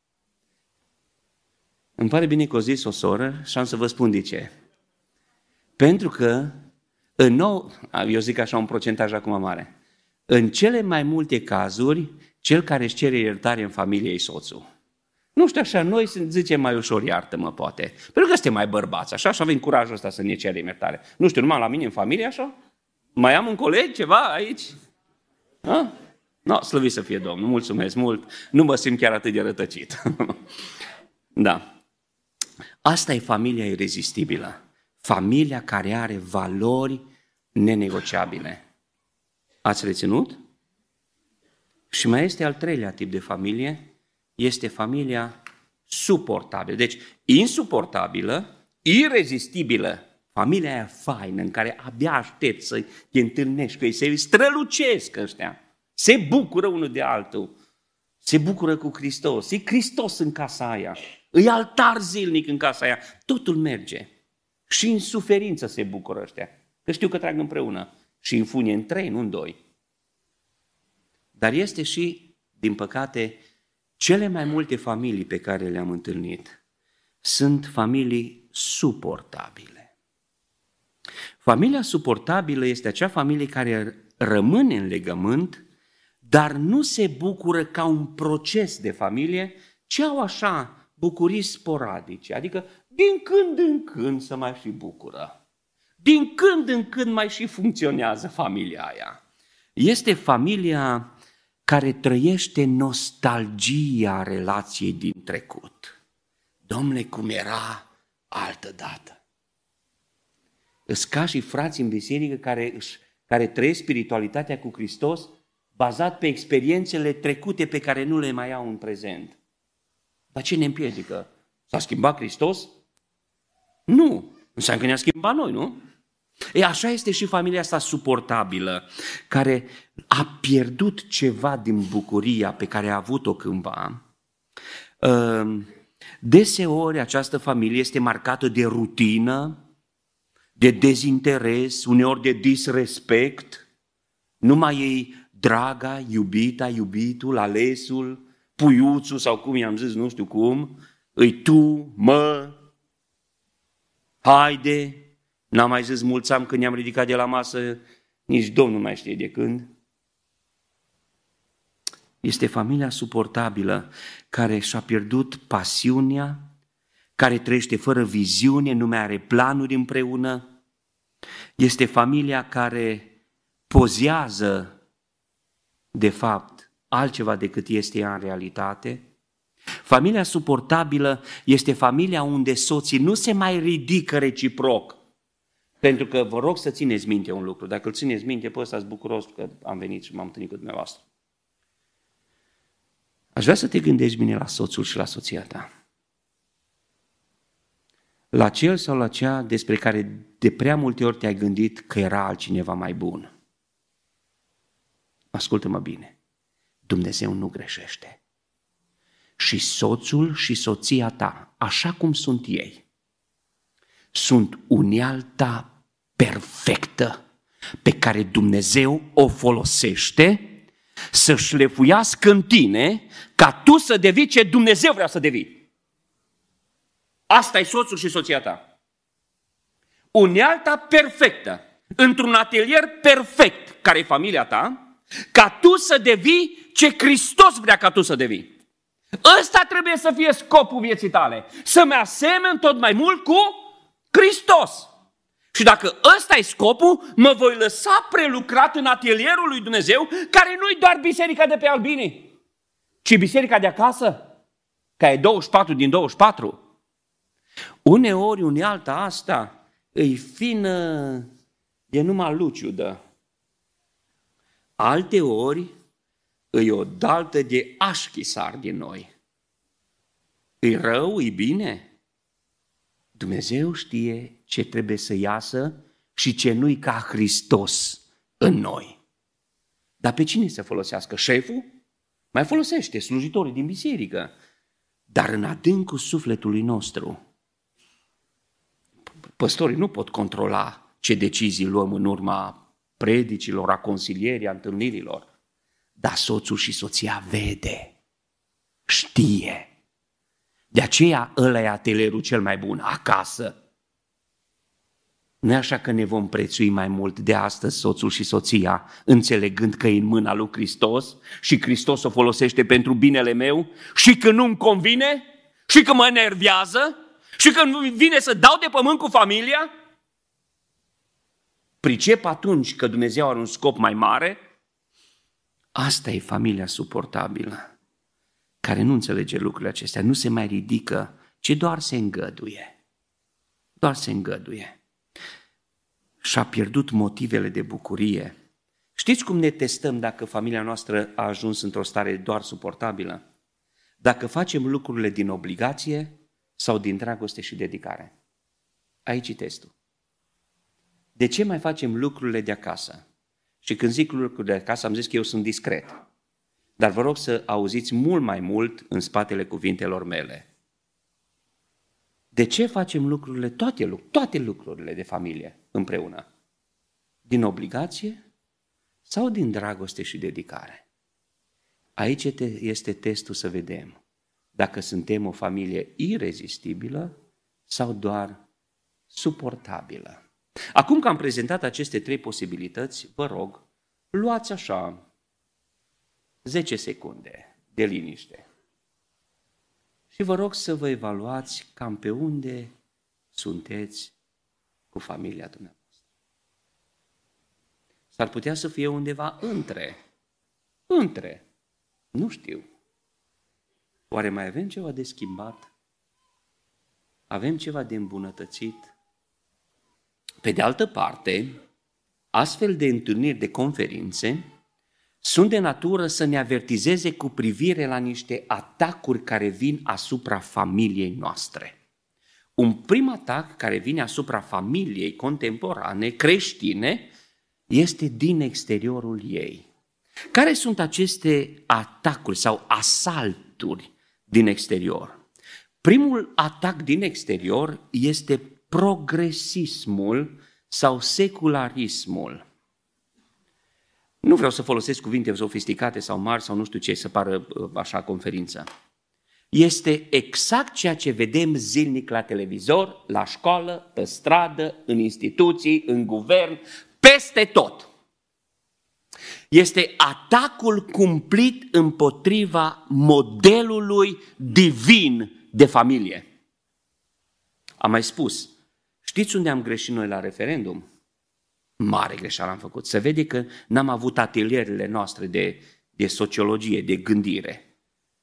Îmi pare bine că o zis o soră și am să vă spun de ce. Pentru că, eu zic așa un procentaj acum mare, în cele mai multe cazuri, cel care își cere iertare în familie e soțul. Nu știu așa, noi zicem mai ușor, iartă-mă, poate. Pentru că suntem mai bărbați, așa, și avem curajul ăsta să ne cerem iertare. Nu știu, numai la mine în familie, așa? Mai am un coleg, ceva aici? Slăvit să fie Domnul, mulțumesc mult, nu mă simt chiar atât de rătăcit. Da. Asta e familia irezistibilă. Familia care are valori nenegociabile. Ați reținut? Și mai este al 3-lea tip de familie, este familia suportabilă. Deci, insuportabilă, irezistibilă, familia aia faină, în care abia aștept să te întâlnești cu ei, să-i strălucesc ăștia. Se bucură unul de altul, se bucură cu Hristos, e Hristos în casa aia, e altar zilnic în casa aia, totul merge. Și în suferință se bucură ăștia, că știu că trag împreună și în funie în 3, nu în 2. Dar este și, din păcate, cele mai multe familii pe care le-am întâlnit sunt familii suportabile. Familia suportabilă este acea familie care rămâne în legământ, dar nu se bucură ca un proces de familie, ci au așa bucurii sporadice, adică din când în când să mai și bucură. Din când în când mai și funcționează familia aia. Este familia care trăiește nostalgia relației din trecut. Dom'le, cum era altădată. Îs ca și frații în biserică care trăiesc spiritualitatea cu Hristos bazat pe experiențele trecute pe care nu le mai au în prezent. Dar ce ne împiedică? S-a schimbat Hristos? Nu. Înseamnă că ne-a schimbat noi, nu? Așa este și familia asta suportabilă, care a pierdut ceva din bucuria pe care a avut-o cândva. Deseori această familie este marcată de rutină, de dezinteres, uneori de disrespect. Nu mai e draga, iubita, iubitul, alesul, puiuțul sau cum i-am zis, nu știu cum, îi tu, mă, haide. N-am mai zis mulțam când ne-am ridicat de la masă, nici Domnul mai știe de când. Este familia suportabilă care și-a pierdut pasiunea, care trăiește fără viziune, nu mai are planuri împreună. Este familia care pozează, de fapt, altceva decât este ea în realitate. Familia suportabilă este familia unde soții nu se mai ridică reciproc. Pentru că vă rog să țineți minte un lucru. Dacă îl țineți minte, pe ăsta-s bucuros că am venit și m-am întâlnit cu dumneavoastră. Aș vrea să te gândești bine la soțul și la soția ta. La cel sau la cea despre care de prea multe ori te-ai gândit că era altcineva mai bun. Ascultă-mă bine. Dumnezeu nu greșește. Și soțul și soția ta, așa cum sunt ei, sunt unealta perfectă pe care Dumnezeu o folosește să șlefuiască în tine ca tu să devii ce Dumnezeu vrea să devii. Asta e soțul și soția ta. Unealta perfectă, într-un atelier perfect, care e familia ta, ca tu să devii ce Hristos vrea ca tu să devii. Ăsta trebuie să fie scopul vieții tale, să-mi asemăn tot mai mult cu Hristos. Și dacă ăsta e scopul, mă voi lăsa prelucrat în atelierul lui Dumnezeu, care nu-i doar biserica de pe Albini, ci biserica de acasă, care e 24 din 24. Uneori unealta asta îi fină de numai luciudă. Alteori îi o daltă de așchisar din noi. Îi rău, îi bine? Dumnezeu știe ce trebuie să iasă și ce nu-i ca Hristos în noi. Dar pe cine să folosească? Șeful? Mai folosește slujitorii din biserică. Dar în adâncul sufletului nostru, păstorii nu pot controla ce decizii luăm în urma predicilor, a consilierii, a întâlnirilor. Dar soțul și soția vede, știe. De aceea ăla e atelierul cel mai bun, acasă. Nu e așa că ne vom prețui mai mult de astăzi soțul și soția, înțelegând că e în mâna lui Hristos și Hristos o folosește pentru binele meu și când nu-mi convine și când mă enervează și când vine să dau de pământ cu familia? Pricep atunci că Dumnezeu are un scop mai mare? Asta e familia suportabilă, care nu înțelege lucrurile acestea, nu se mai ridică, ci doar se îngăduie. Doar se îngăduie. Și-a pierdut motivele de bucurie. Știți cum ne testăm dacă familia noastră a ajuns într-o stare doar suportabilă? Dacă facem lucrurile din obligație sau din dragoste și dedicare. Aici e testul. De ce mai facem lucrurile de acasă? Și când zic lucrurile de acasă, am zis că eu sunt discret. Dar vă rog să auziți mult mai mult în spatele cuvintelor mele. De ce facem lucrurile, toate lucrurile de familie împreună? Din obligație sau din dragoste și dedicare? Aici este testul să vedem dacă suntem o familie irezistibilă sau doar suportabilă. Acum că am prezentat aceste 3 posibilități, vă rog, luați așa 10 secunde de liniște. Și vă rog să vă evaluați cam pe unde sunteți cu familia dumneavoastră. S-ar putea să fie undeva între, nu știu. Oare mai avem ceva de schimbat? Avem ceva de îmbunătățit? Pe de altă parte, astfel de întâlniri, de conferințe, sunt de natură să ne avertizeze cu privire la niște atacuri care vin asupra familiei noastre. Un prim atac care vine asupra familiei contemporane, creștine, este din exteriorul ei. Care sunt aceste atacuri sau asalturi din exterior? Primul atac din exterior este progresismul sau secularismul. Nu vreau să folosesc cuvinte sofisticate sau mari sau nu știu ce să pară așa conferință. Este exact ceea ce vedem zilnic la televizor, la școală, pe stradă, în instituții, în guvern, peste tot. Este atacul cumplit împotriva modelului divin de familie. Am mai spus, știți unde am greșit noi la referendum? Mare greșeală am făcut. Se vede că n-am avut atelierele noastre de sociologie, de gândire.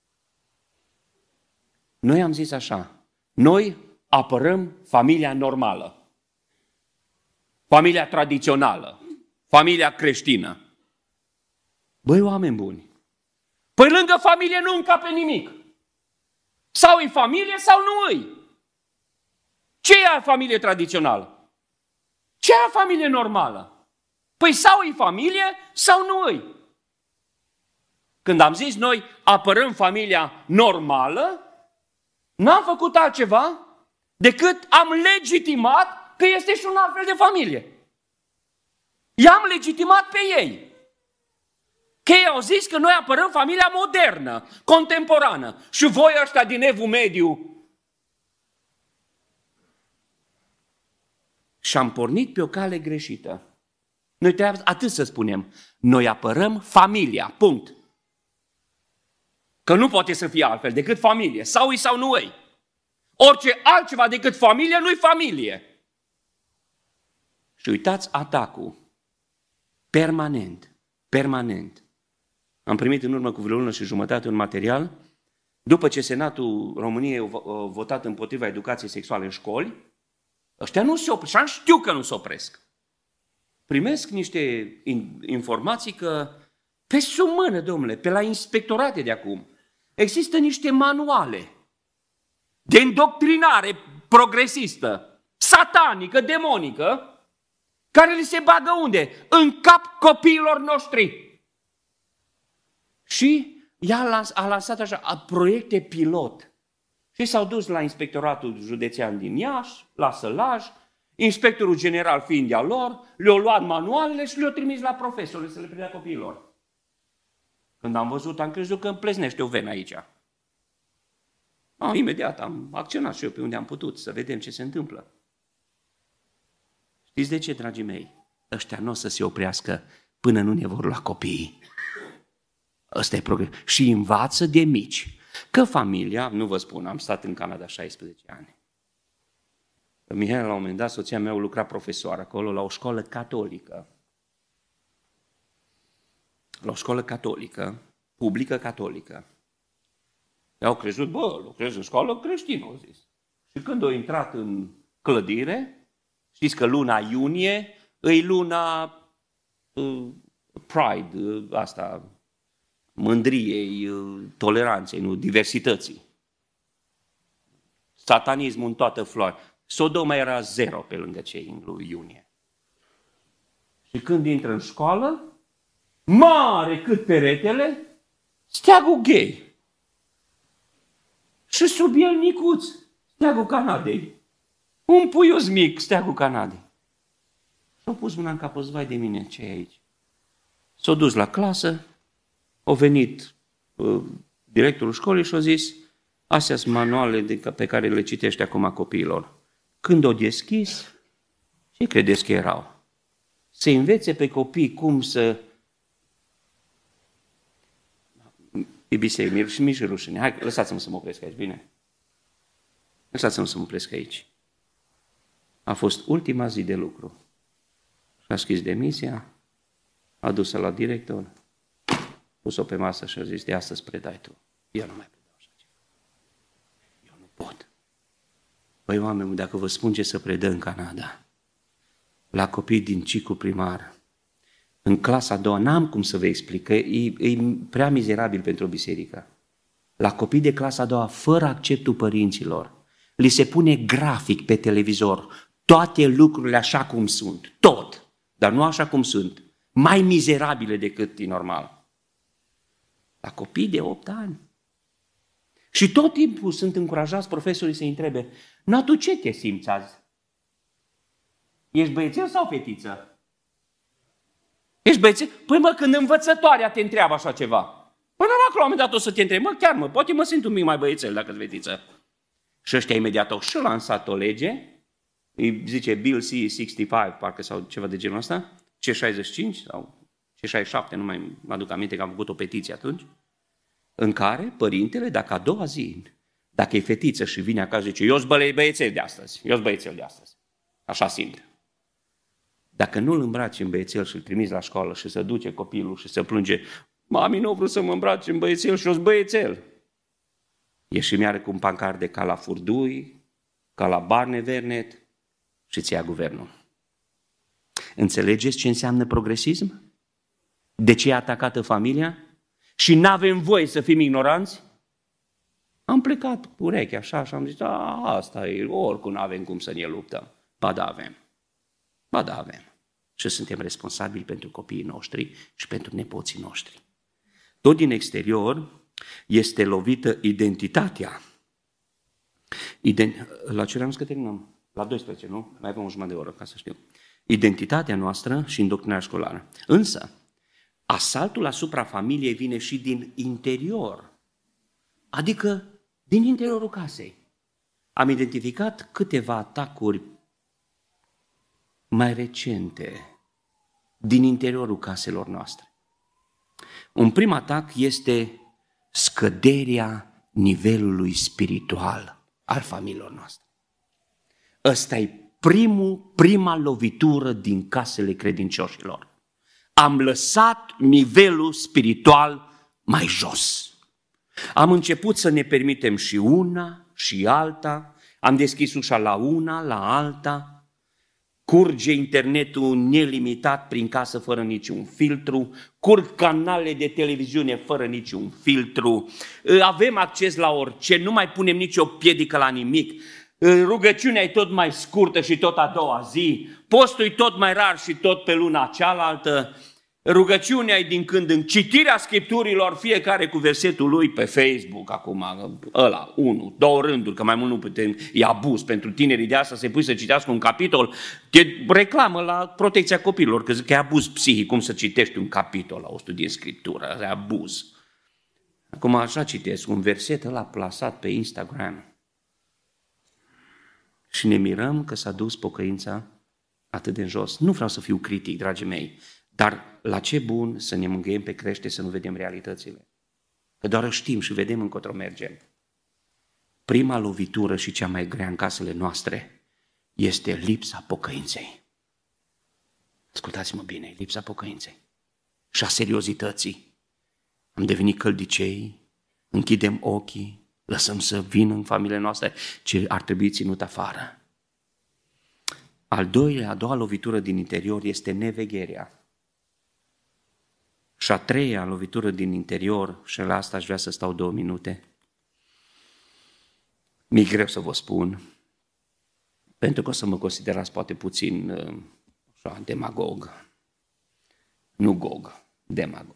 Noi am zis așa, noi apărăm familia normală, familia tradițională, familia creștină. Băi, oameni buni, păi lângă familie nu încape nimic. Sau e familie sau nu îi. Ce e familie tradițională? Ce e familie normală? Păi sau e familie sau nu îi. Când am zis noi apărăm familia normală, n-am făcut altceva decât am legitimat că este și un alt fel de familie. I-am legitimat pe ei. Că ei au zis că noi apărăm familia modernă, contemporană. Și voi ăștia din Evul Mediu. Și am pornit pe o cale greșită. Noi trebuie atât să spunem. Noi apărăm familia, punct. Că nu poate să fie altfel decât familie. Sau îi sau nu îi. Orice altceva decât familie nu-i familie. Și uitați atacul. Permanent. Am primit în urmă cu vreo lună și jumătate un material, după ce Senatul României a votat împotriva educației sexuale în școli, ăștia nu se opresc, și știu că nu se opresc. Primesc niște informații că pe sub mână, domnule, pe la inspectorate de acum, există niște manuale de îndoctrinare progresistă, satanică, demonică, care li se bagă unde? În cap copiilor noștri. Și ea a lansat așa, proiecte pilot. Și s-au dus la inspectoratul județean din Iași, la Sălaj, inspectorul general fiind de-a lor, le-au luat manualele și le-au trimis la profesori să le predea copiilor. Când am văzut, am crezut că îmi pleznește o venă aici. Imediat am acționat și eu pe unde am putut, să vedem ce se întâmplă. Știți de ce, dragii mei? Ăștia nu o să se oprească până nu ne vor lua copiii. Ăsta e progres. Și învață de mici. Că familia, nu vă spun, am stat în Canada 16 ani. Mihai, la un moment dat, soția mea a lucrat profesoară acolo la o școală catolică. La o școală catolică, publică catolică. I-au crezut, lucrez în școală creștină, au zis. Și când au intrat în clădire, știți că luna iunie e luna Pride, asta, mândriei, toleranței, nu, diversității. Satanismul în toată floarea. Sodoma era 0 pe lângă cei în lui iunie. Și când intră în școală, mare cât peretele, steagul gay. Și sub el micuț, steagul Canadei. Un puiuț mic, steagul Canadei. S-au pus mâna în cap, vai de mine, ce e aici? S-au dus la clasă, au venit directorul școlii și a zis, astea sunt manuale pe care le citește acum copiilor. Când o deschis, ce credeți că erau? Să învețe pe copii cum să... Ibisei, mi și rușine. Hai, lăsați-mă să mă opresc aici, bine? Lăsați-mă să mă opresc aici. A fost ultima zi de lucru. Și-a scris demisia, a dus-o la director, pus-o pe masă și a zis, de astăzi predai tu. Eu nu mai predau așa ceva. Eu nu pot. Păi, oameni, dacă vă spun ce să predă în Canada, la copii din ciclu primar, în clasa a doua, n-am cum să vă explic, că e prea mizerabil pentru o biserică. La copii de clasa a doua, fără acceptul părinților, li se pune grafic pe televizor toate lucrurile așa cum sunt, tot, dar nu așa cum sunt, mai mizerabile decât e normal. La copii de 8 ani. Și tot timpul sunt încurajați profesorii să-i întrebe, na, tu ce te simți azi? Ești băiețel sau fetiță? Ești băiețel? Păi mă, când învățătoarea te întreabă așa ceva. Păi normal că la un moment dat o să te întrebi, mă, chiar mă, poate mă simt un mic mai băiețel dacă-s fetiță. Și ăștia imediat au și lansat o lege, îi zice Bill C-65, parcă sau ceva de genul ăsta, C-65 sau C-67, nu mai mă aduc aminte că am făcut o petiție atunci, în care părintele, dacă a doua zi, dacă e fetiță și vine acasă, zice, eu-s băiețel de astăzi, eu-s băiețel de astăzi. Așa simt. Dacă nu-l îmbraci în băiețel și îl trimiți la școală și se duce copilul și se plânge, mami, nu vreau să mă îmbraci în băiețel și eu-s băiețel. E și mi-are cu un pancarde ca la Furdui, ca la Barne Vernet și îți ia guvernul. Înțelegeți ce înseamnă progresism? De ce e atacată familia? Și n-avem voie să fim ignoranți? Am plecat cu urechea așa și am zis, asta e, oricum n-avem cum să ne luptăm. Ba da avem. Ba da avem. Și suntem responsabili pentru copiii noștri și pentru nepoții noștri. Tot din exterior este lovită identitatea. La ce am să terminăm? La 12, nu? Mai avem o jumătate de oră, ca să știu. Identitatea noastră și indoctrinarea școlară. Însă, asaltul asupra familiei vine și din interior, adică din interiorul casei. Am identificat câteva atacuri mai recente din interiorul caselor noastre. Un prim atac este scăderea nivelului spiritual al familiilor noastre. Ăsta e prima lovitură din casele credincioșilor. Am lăsat nivelul spiritual mai jos. Am început să ne permitem și una și alta, am deschis ușa la una, la alta, curge internetul nelimitat prin casă fără niciun filtru, curg canale de televiziune fără niciun filtru, avem acces la orice, nu mai punem nicio piedică la nimic, rugăciunea e tot mai scurtă și tot a doua zi, postul e tot mai rar și tot pe luna cealaltă, rugăciunea e din când în citirea Scripturilor, fiecare cu versetul lui pe Facebook, acum ăla, 1, 2 rânduri, că mai mult nu putem, e abuz pentru tinerii de asta, să-i pui să citească un capitol, te reclamă la protecția copilor, că zic că e abuz psihic, cum să citești un capitol la o studie în Scriptură, e abuz. Acum așa citesc, un verset ăla plasat pe Instagram și ne mirăm că s-a dus pocăința atât de jos. Nu vreau să fiu critic, dragii mei, dar la ce bun să ne mângâiem pe crește să nu vedem realitățile? Că doar știm și vedem încotro mergem. Prima lovitură și cea mai grea în casele noastre este lipsa pocăinței. Ascultați-mă bine, lipsa pocăinței și a seriozității. Am devenit căldicei, închidem ochii, lăsăm să vină în familiile noastre ce ar trebui ținut afară. A doua lovitură din interior este nevegherea. Și a treia lovitură din interior, și la asta aș vrea să stau 2 minute, mi-e greu să vă spun, pentru că o să mă considerați poate puțin așa, demagog. Nu gog, demagog.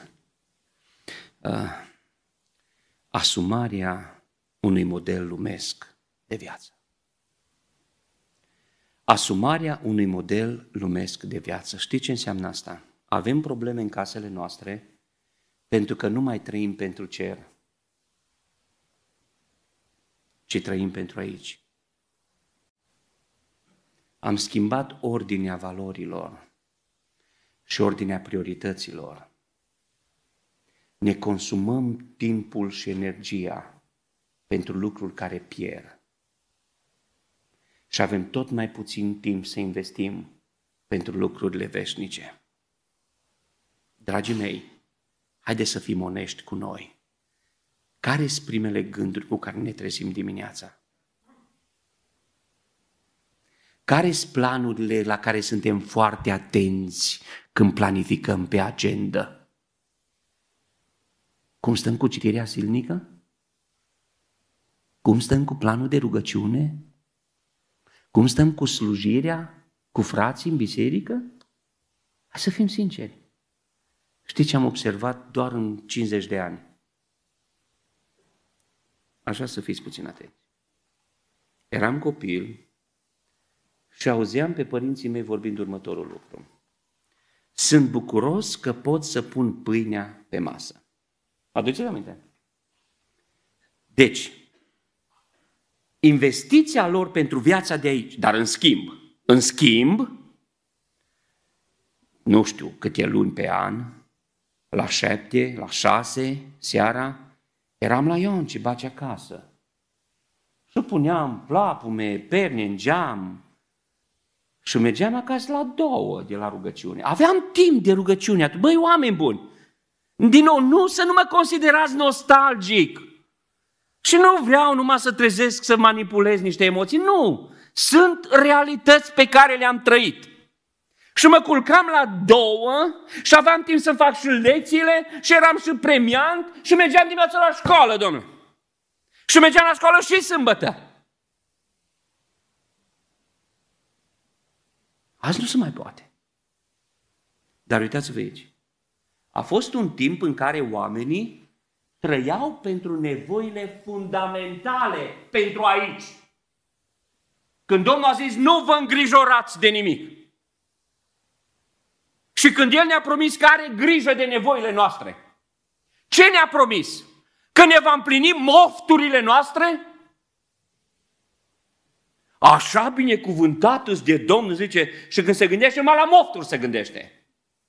Asumarea unui model lumesc de viață. Asumarea unui model lumesc de viață. Știți ce înseamnă asta? Avem probleme în casele noastre pentru că nu mai trăim pentru cer, ci trăim pentru aici. Am schimbat ordinea valorilor și ordinea priorităților. Ne consumăm timpul și energia pentru lucruri care pierd. Și avem tot mai puțin timp să investim pentru lucrurile veșnice. Dragii mei, haideți să fim onești cu noi. Care sunt primele gânduri cu care ne trezim dimineața? Care sunt planurile la care suntem foarte atenți când planificăm pe agenda? Cum stăm cu citirea silnică? Cum stăm cu planul de rugăciune? Cum stăm cu slujirea, cu frații în biserică? Hai să fim sinceri. Știți ce am observat doar în 50 de ani? Așa să fiți puțin atenți. Eram copil și auzeam pe părinții mei vorbind următorul lucru. Sunt bucuros că pot să pun pâinea pe masă. Aduceți aminte? Deci, investiția lor pentru viața de aici, dar în schimb, nu știu câte luni pe an, la 7, la 6, seara, eram la Ionci, baci acasă. Și puneam plapume, perne în geam și mergeam acasă la 2 de la rugăciune. Aveam timp de rugăciune. Băi, oameni buni, din nou, nu să nu mă considerați nostalgic. Și nu vreau numai să trezesc, să manipulez niște emoții. Nu! Sunt realități pe care le-am trăit. Și mă culcam la 2 și aveam timp să fac și lecțiile și eram și premiant și mergeam dimineața la școală, domnule. Și mergeam la școală și sâmbătă. Azi nu se mai poate. Dar uitați-vă aici. A fost un timp în care oamenii trăiau pentru nevoile fundamentale pentru aici. Când Domnul a zis, nu vă îngrijorați de nimic. Și când El ne-a promis că are grijă de nevoile noastre. Ce ne-a promis? Că ne va împlini mofturile noastre? Așa binecuvântat-ți de Domnul, zice, și când se gândește, numai la mofturi se gândește.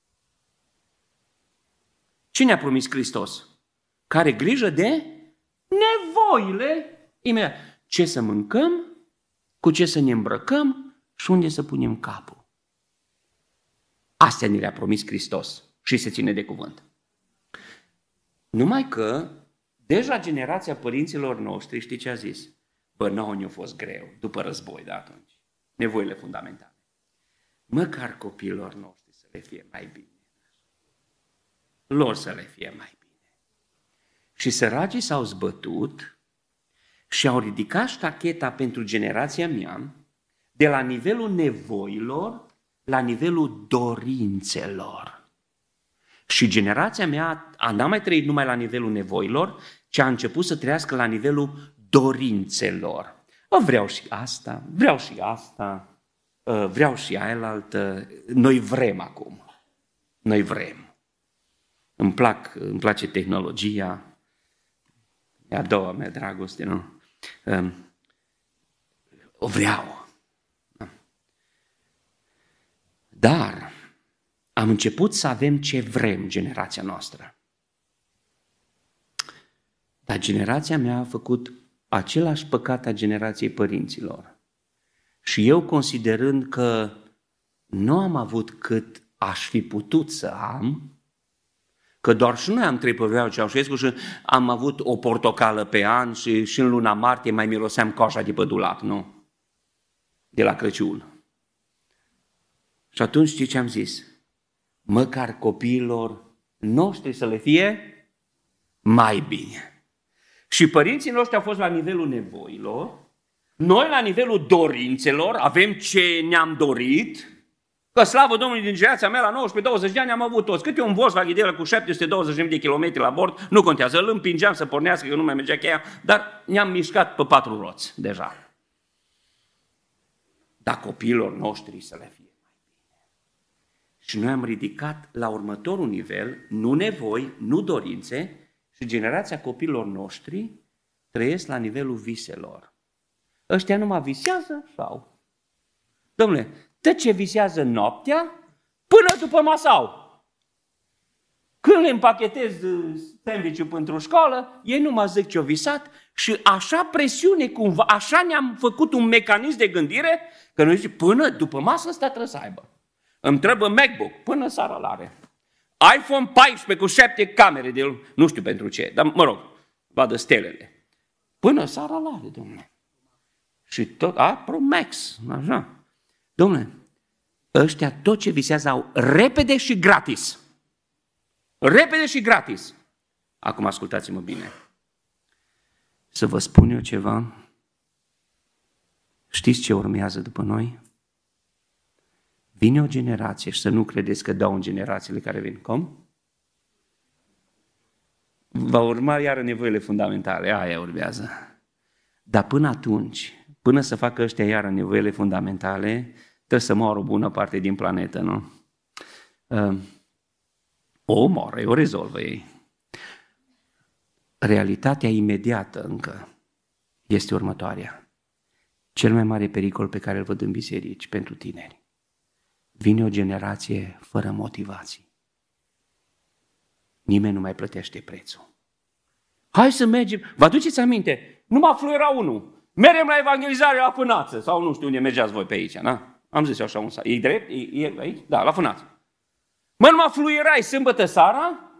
Ce ne-a promis Hristos? Că are grijă de nevoile imediat. Ce să mâncăm, cu ce să ne îmbrăcăm și unde să punem capul. Astea ni le-a promis Hristos și se ține de cuvânt. Numai că deja generația părinților noștri, știi ce a zis? Bă, nouă ne-a fost greu, după război de atunci. Nevoile fundamentale. Măcar copiilor noștri să le fie mai bine. Lor să le fie mai bine. Și săracii s-au zbătut și au ridicat ștacheta pentru generația mea de la nivelul nevoilor la nivelul dorințelor. Și generația mea n-a mai trăit numai la nivelul nevoilor, ci a început să trăiască la nivelul dorințelor. Vreau și asta, vreau și asta, vreau și aia. Noi vrem acum. Noi vrem. Îmi place tehnologia. E a doua mea dragoste, nu? O vreau. Dar am început să avem ce vrem, generația noastră. Dar generația mea a făcut același păcat a generației părinților. Și eu, considerând că nu am avut cât aș fi putut să am, că doar și noi am trăit pe vremea Ceaușescu și am avut o portocală pe an și în luna martie mai miroseam coaja de pe dulap, nu? De la Crăciun. Și atunci știi ce am zis? Măcar copiilor noștri să le fie mai bine. Și părinții noștri au fost la nivelul nevoilor, noi la nivelul dorințelor, avem ce ne-am dorit, că slavă Domnului din generația mea la 19-20 de ani am avut toți. Câte un Volkswagen cu 720.000 de kilometri la bord, nu contează, îl împingeam să pornească, că nu mai mergea cheia, dar ne-am mișcat pe 4 roți deja. Dar copiilor noștri să le fie. Și noi am ridicat la următorul nivel, nu nevoi, nu dorințe, și generația copiilor noștri trăiesc la nivelul viselor. Ăștia numai visează sau? Dom'le, tot ce visează noaptea, până după masau. Când le împachetez sandwich-ul pentru școală, ei nu mă zic ce-o visat și așa presiune cumva, așa ne-am făcut un mecanism de gândire, că noi zicem, până după masă ăsta trebuie să aibă. Îmi trebuie MacBook, până seara l-are. iPhone 14 cu 7 camere, de nu știu pentru ce, dar mă rog, vadă stelele. Până seara l-are, domnule. Și tot, Pro Max, așa. Domnule, ăștia tot ce visează au repede și gratis. Repede și gratis. Acum ascultați-mă bine. Să vă spun eu ceva. Știți ce urmează după noi? Vine o generație și să nu credeți că dau în generațiile care vin. Cum? Va urma iară nevoile fundamentale. Aia urmează. Dar până atunci, până să facă ăștia iară nevoile fundamentale, trebuie să moară o bună parte din planetă, nu? O omoară, o rezolvă ei. Realitatea imediată încă este următoarea. Cel mai mare pericol pe care îl văd în biserici pentru tineri. Vine o generație fără motivații. Nimeni nu mai plătește prețul. Hai să mergem. Vă aduceți aminte? Numai fluiera unul. Mergem la evangelizare la Fânață. Sau nu știu unde mergeați voi pe aici, da? Am zis așa un sat. E drept? E aici? Da, la Fânață. Mă, numai fluierai sâmbătă seara?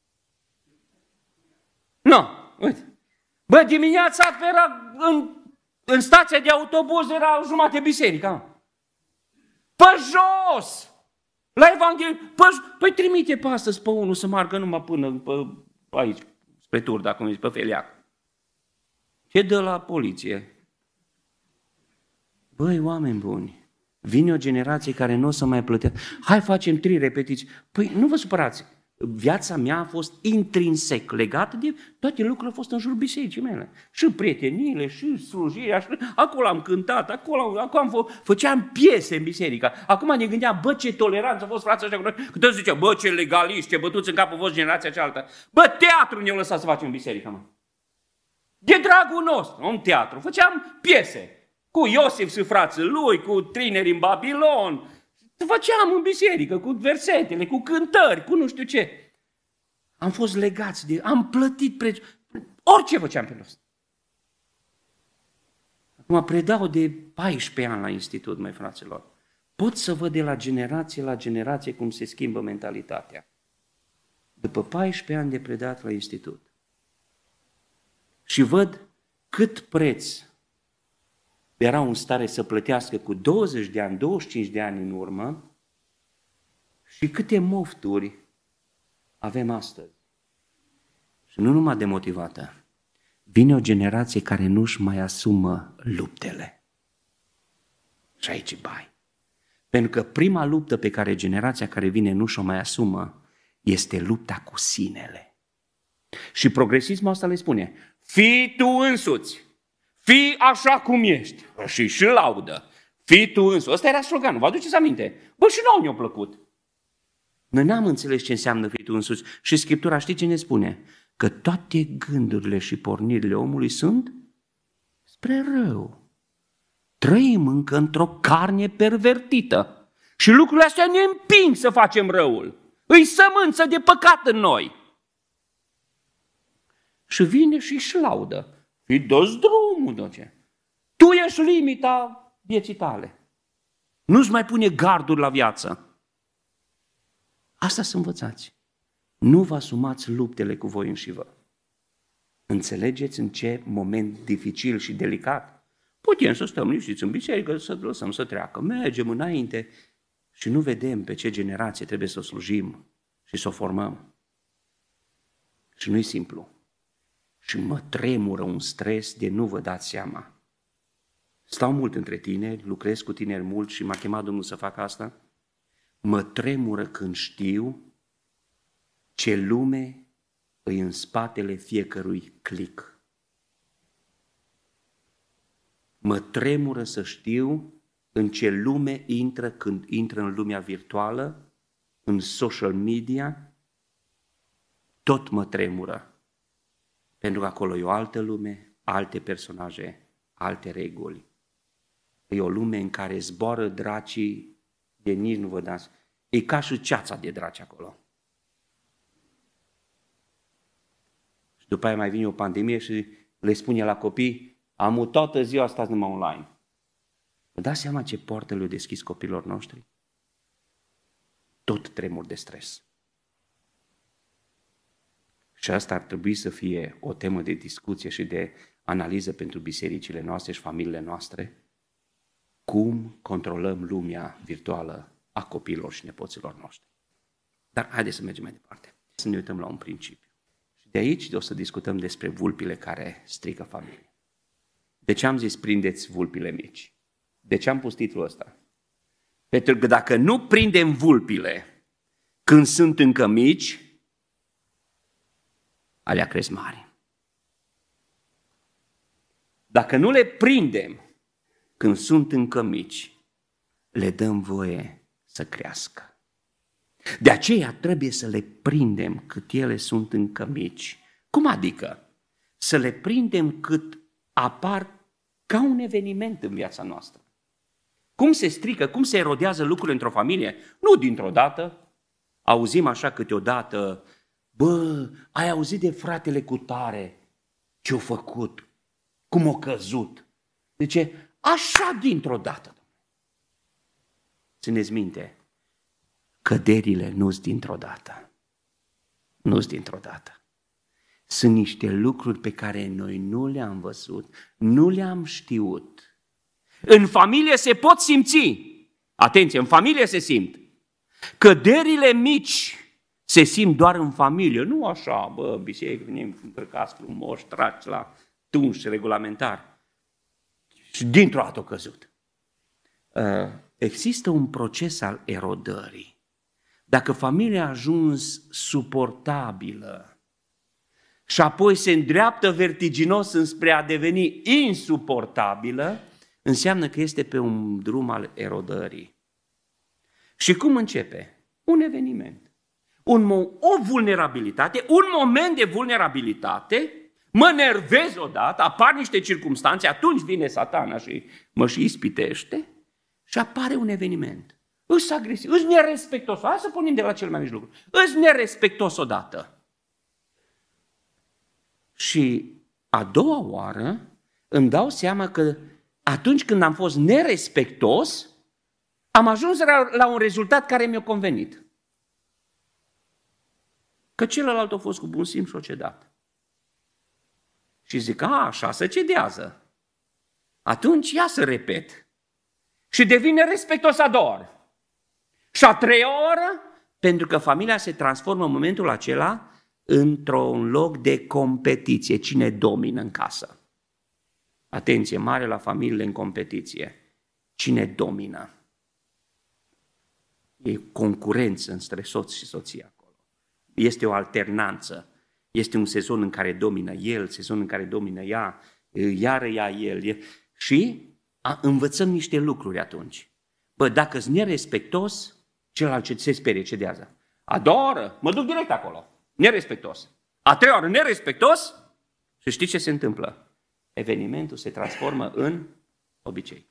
Nu, uite. Bă, dimineața era în stația de autobuz, era jumate biserică. Pe jos! La Evanghelie, păi trimite pe astăzi pe unul să meargă numai până pe aici, spre Turda, cum zice, pe Feliac. Ce dă la poliție? Băi, oameni buni, vine o generație care nu o să mai plătească. Hai facem 3 repetiții. Păi nu vă supărați, viața mea a fost intrinsec legată de toate lucrurile au fost în jurul bisericii mele. Și prieteniile, și slujirea, și acolo am cântat, acolo făceam piese în biserică. Acum ne gândeam, bă, ce toleranță a fost frații ăștia cu noi. Că toți ziceau, bă, ce legaliști, ce bătuți în capul vostru generația cealaltă. Bă, teatru ne-au lăsat să facem în biserică, mă. De dragul nostru, un teatru. Făceam piese cu Iosif și frații lui, cu tineri în Babilon. Făceam în biserică, cu versetele, cu cântări, cu nu știu ce. Am fost legați de... Am plătit preț. Orice făceam pe asta. Acum predau de 14 ani la institut, măi fraților. Pot să văd de la generație la generație cum se schimbă mentalitatea. După 14 ani de predat la institut. Și văd cât preț erau în stare să plătească cu 20 de ani, 25 de ani în urmă și câte mofturi avem astăzi. Și nu numai demotivată, vine o generație care nu-și mai asumă luptele. Și aici e bai. Pentru că prima luptă pe care generația care vine nu și-o mai asumă este lupta cu sinele. Și progresismul asta le spune, fii tu însuți. Fii așa cum ești. Și laudă. Fii tu însuți. Ăsta era sloganul. Vă aduceți aminte? Bă, și nouă ne-a plăcut. Noi n-am înțeles ce înseamnă fii tu însuți. Și Scriptura știi ce ne spune? Că toate gândurile și pornirile omului sunt spre rău. Trăim încă într-o carne pervertită. Și lucrurile astea ne împing să facem răul. Îi sămânță de păcat în noi. Și vine și își laudă. Fii dă-ți drumul, doce. Tu ești limita vieții tale. Nu-ți mai pune garduri la viață. Asta să învățați. Nu vă asumați luptele cu voi înși vă. Înțelegeți în ce moment dificil și delicat? Putem să stăm liniștiți în biserică, să lăsăm să treacă. Mergem înainte și nu vedem pe ce generație trebuie să o slujim și să o formăm. Și nu-i simplu. Și mă tremură un stres de nu vă dați seama. Stau mult între tineri, lucrez cu tineri mult și m-a chemat Domnul să fac asta. Mă tremură când știu ce lume îi în spatele fiecărui click. Mă tremură să știu în ce lume intră când intră în lumea virtuală, în social media. Tot mă tremură. Pentru că acolo e o altă lume, alte personaje, alte reguli. E o lume în care zboară dracii de nici nu vă dați. E ca și ceața de draci acolo. Și după aia mai vine o pandemie și le spune la copii, am toată ziua asta numai online. Vă dați seama ce poartă le-au deschis copiilor noștri? Tot tremur de stres. Și asta ar trebui să fie o temă de discuție și de analiză pentru bisericile noastre și familiile noastre. Cum controlăm lumea virtuală a copiilor și nepoților noștri. Dar haideți să mergem mai departe. Să ne uităm la un principiu. Și de aici o să discutăm despre vulpile care strică familia. De ce am zis prindeți vulpile mici? De ce am pus titlul ăsta? Pentru că dacă nu prindem vulpile când sunt încă mici, alea cresc mari. Dacă nu le prindem când sunt încă mici, le dăm voie să crească. De aceea trebuie să le prindem cât ele sunt încă mici. Cum adică? Să le prindem cât apar ca un eveniment în viața noastră. Cum se strică, cum se erodează lucrurile într-o familie? Nu dintr-o dată. Auzim așa câteodată, bă, ai auzit de fratele cutare ce-a făcut, cum a căzut. Deci așa dintr-o dată. Țineți minte, căderile nu-s dintr-o dată. Nu-s dintr-o dată. Sunt niște lucruri pe care noi nu le-am văzut, nu le-am știut. În familie se pot simți, atenție, în familie se simt. Căderile mici se simt doar în familie, nu așa, bă, biserică, venim încărcați frumos, traci la tunș regulamentar. Și dintr-o dată a căzut. Există un proces al erodării. Dacă familia a ajuns suportabilă și apoi se îndreaptă vertiginos înspre a deveni insuportabilă, înseamnă că este pe un drum al erodării. Și cum începe? Un eveniment. O vulnerabilitate, un moment de vulnerabilitate, mă nervez odată, apar niște circumstanțe, atunci vine Satana și mă și ispitește și apare un eveniment. Îs agresiv, îs nerespectos. Hai să punem de la cel mai mic lucru. Îs nerespectos odată. Și a doua oară îmi dau seama că atunci când am fost nerespectos, am ajuns la un rezultat care mi-a convenit. Că celălalt a fost cu bun simț și a cedat. Și zic, așa se cedează. Atunci ia să repet. Și devine respectos a doua oră. Și a treia oră, pentru că familia se transformă în momentul acela într-un loc de competiție. Cine domină în casă? Atenție mare la familiile în competiție. Cine domină? E concurență între soț și soție acolo. Este o alternanță. Este un sezon în care domină el, sezon în care domină ea, iară ea el. Și învățăm niște lucruri atunci. Bă, dacă-s nerespectos, celălalt ce se sperie, cedează. A doua oră, mă duc direct acolo, nerespectos. A treia oră, nerespectos, și știi ce se întâmplă? Evenimentul se transformă în obicei.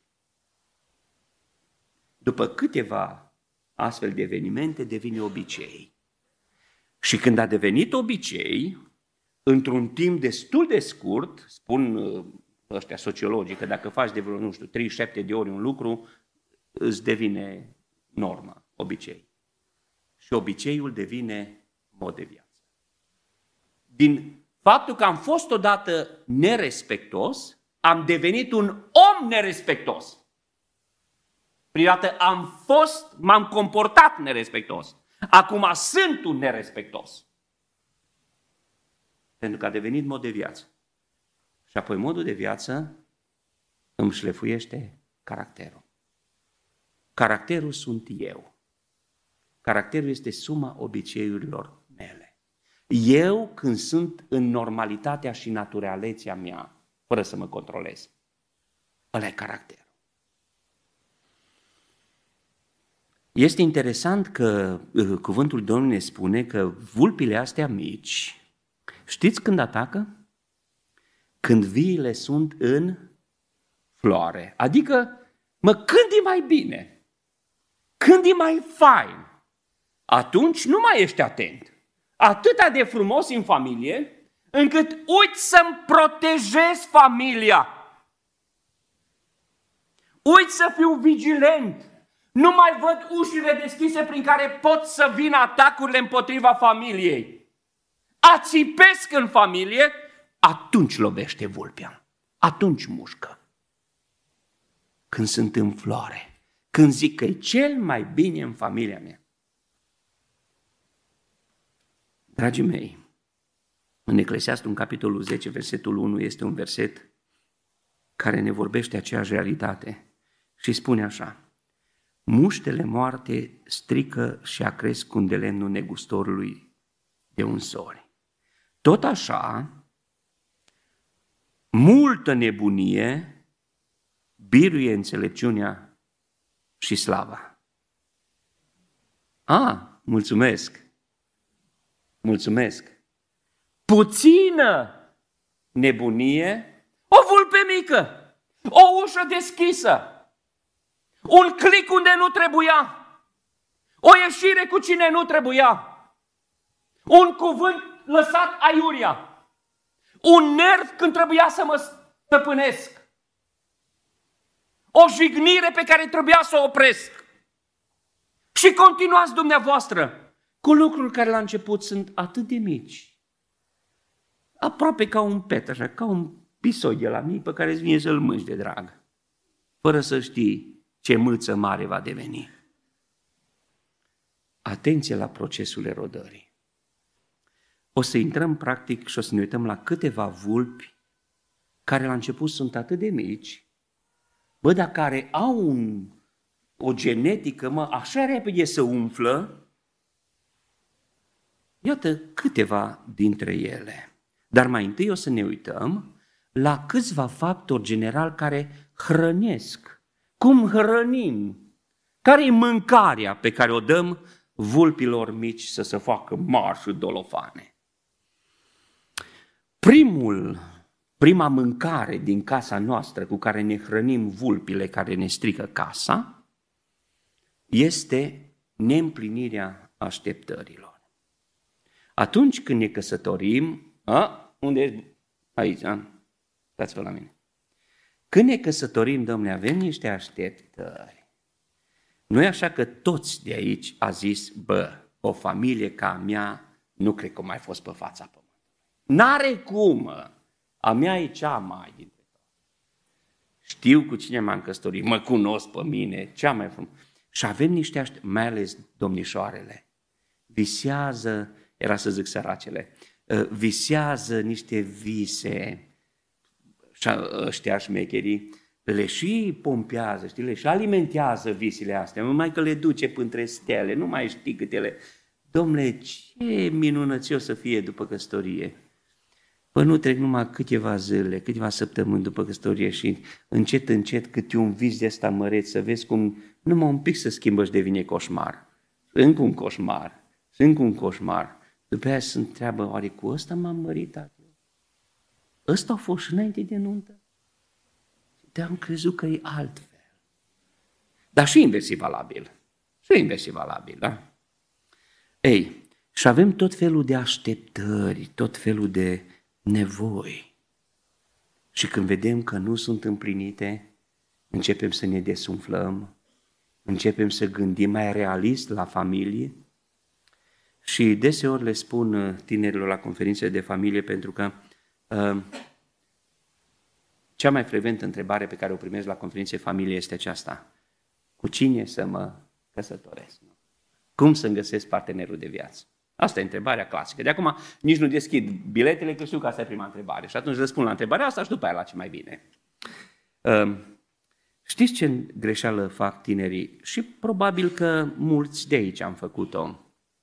După câteva astfel de evenimente, devine obicei. Și când a devenit obicei, într-un timp destul de scurt, spun ăștia sociologii, că dacă faci de vreo, 37 de ori un lucru, îți devine normă, obicei. Și obiceiul devine mod de viață. Din faptul că am fost odată nerespectos, am devenit un om nerespectos. Prima dată m-am comportat nerespectos. Acum sunt un nerespectos. Pentru că a devenit mod de viață. Și apoi modul de viață îmi șlefuiește caracterul. Caracterul sunt eu. Caracterul este suma obiceiurilor mele. Eu, când sunt în normalitatea și naturalețea mea, fără să mă controlez, ăla e caracterul. Este interesant că cuvântul Domnului ne spune că vulpile astea mici, știți când atacă? Când viile sunt în floare. Adică, când e mai bine, când e mai fain, atunci nu mai ești atent. Atâta de frumos în familie, încât uiți să-mi protejez familia. Uiți să fiu vigilent. Nu mai văd ușile deschise prin care pot să vină atacurile împotriva familiei. Ațipesc în familie, atunci lovește vulpea. Atunci mușcă. Când sunt în floare, când zic că e cel mai bine în familia mea. Dragii mei, în Eclesiastul, în capitolul 10, versetul 1, este un verset care ne vorbește aceeași realitate și spune așa: muștele moarte strică și acresc un de lemnul negustorului de unsori. Tot așa, multă nebunie biruie înțelepciunea și slava. Mulțumesc! Mulțumesc! Puțină nebunie, o vulpe mică, o ușă deschisă, un click unde nu trebuia, o ieșire cu cine nu trebuia, un cuvânt lăsat aiuria, un nerv când trebuia să mă stăpânesc, o jignire pe care trebuia să o opresc. Și continuați dumneavoastră cu lucruri care la început sunt atât de mici, aproape ca un pet, așa, ca un pisoi de la mic pe care îți vine să-l mânci de drag, fără să știi ce mâță mare va deveni. Atenție la procesul erodării. O să intrăm practic și o să ne uităm la câteva vulpi care la început sunt atât de mici, dar care au o genetică, așa repede se umflă. Iată câteva dintre ele. Dar mai întâi o să ne uităm la câțiva factori generali care hrănesc. Cum hrănim? Care e mâncarea pe care o dăm vulpilor mici să se facă mari și dolofane? Prima mâncare din casa noastră cu care ne hrănim vulpile care ne strică casa este neîmplinirea așteptărilor. Atunci când ne căsătorim, unde ești? Aici, stați-vă la mine. Când ne căsătorim, domnule, avem niște așteptări. Nu e așa că toți de aici a zis, o familie ca a mea nu cred că mai fost pe fața pământului. N-are cum, a mea e cea mai dintre toate. Știu cu cine m-am căsătorit, mă cunosc pe mine, cea mai frumoasă. Și avem niște așteptări, mai ales domnișoarele, visează, era să zic săracele, visează niște vise, ăștia șmecherii, le și pompează, știi, le și alimentează visele astea, numai că le duce pântre stele, nu mai știi câtele. Dom'le, ce minunățios să fie după căsătorie! Nu trec numai câteva zile, câteva săptămâni după căsătorie și încet, încet câte un vis de ăsta măreț, să vezi cum numai un pic se schimbă și devine coșmar. Încă un coșmar, și încă un coșmar. După aia se întreabă, oare cu ăsta m-am măritat eu? Ăsta a fost și înainte de nuntă? Dar am crezut că e altfel. Dar și invers e valabil. Și invers e valabil, da? Ei, și avem tot felul de așteptări, tot felul de nevoi. Și când vedem că nu sunt împlinite, începem să ne desumflăm, începem să gândim mai realist la familie. Și deseori le spun tinerilor la conferințe de familie, pentru că cea mai frecventă întrebare pe care o primesc la conferințe de familie este aceasta: cu cine să mă căsătoresc? Cum să-mi găsesc partenerul de viață? Asta e întrebarea clasică. De acum nici nu deschid biletele, că știu că asta e prima întrebare. Și atunci răspund la întrebarea asta și după aia la ce mai bine. Știți ce greșeală fac tinerii? Și probabil că mulți de aici am făcut-o.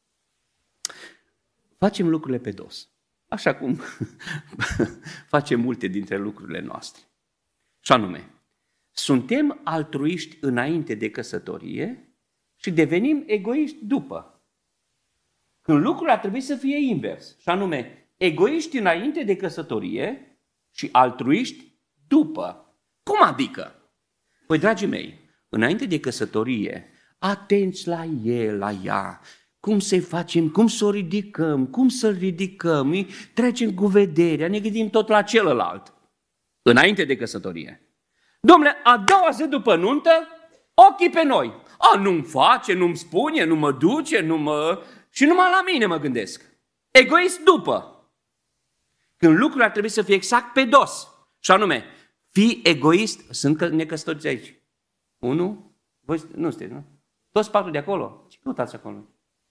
Facem lucrurile pe dos. Așa cum facem multe dintre lucrurile noastre. Și anume, suntem altruiști înainte de căsătorie și devenim egoiști după. Când lucrurile ar trebui să fie invers. Și anume, egoiști înainte de căsătorie și altruiști după. Cum adică? Păi, dragii mei, înainte de căsătorie, atenți la el, la ea, cum să-i facem, cum să o ridicăm, cum să-l ridicăm, îi trecem cu vederea, ne gândim tot la celălalt. Înainte de căsătorie. Dom'le, a doua zi după nuntă, ochii pe noi. Nu-mi face, nu-mi spune, nu mă duce, și numai la mine mă gândesc. Egoist după. Când lucrurile ar trebui să fie exact pe dos. Și anume, fii egoist, sunt necăsătoriți aici. 1, Voi nu sunteți, nu? Toți patru de acolo? Ce căutați acolo?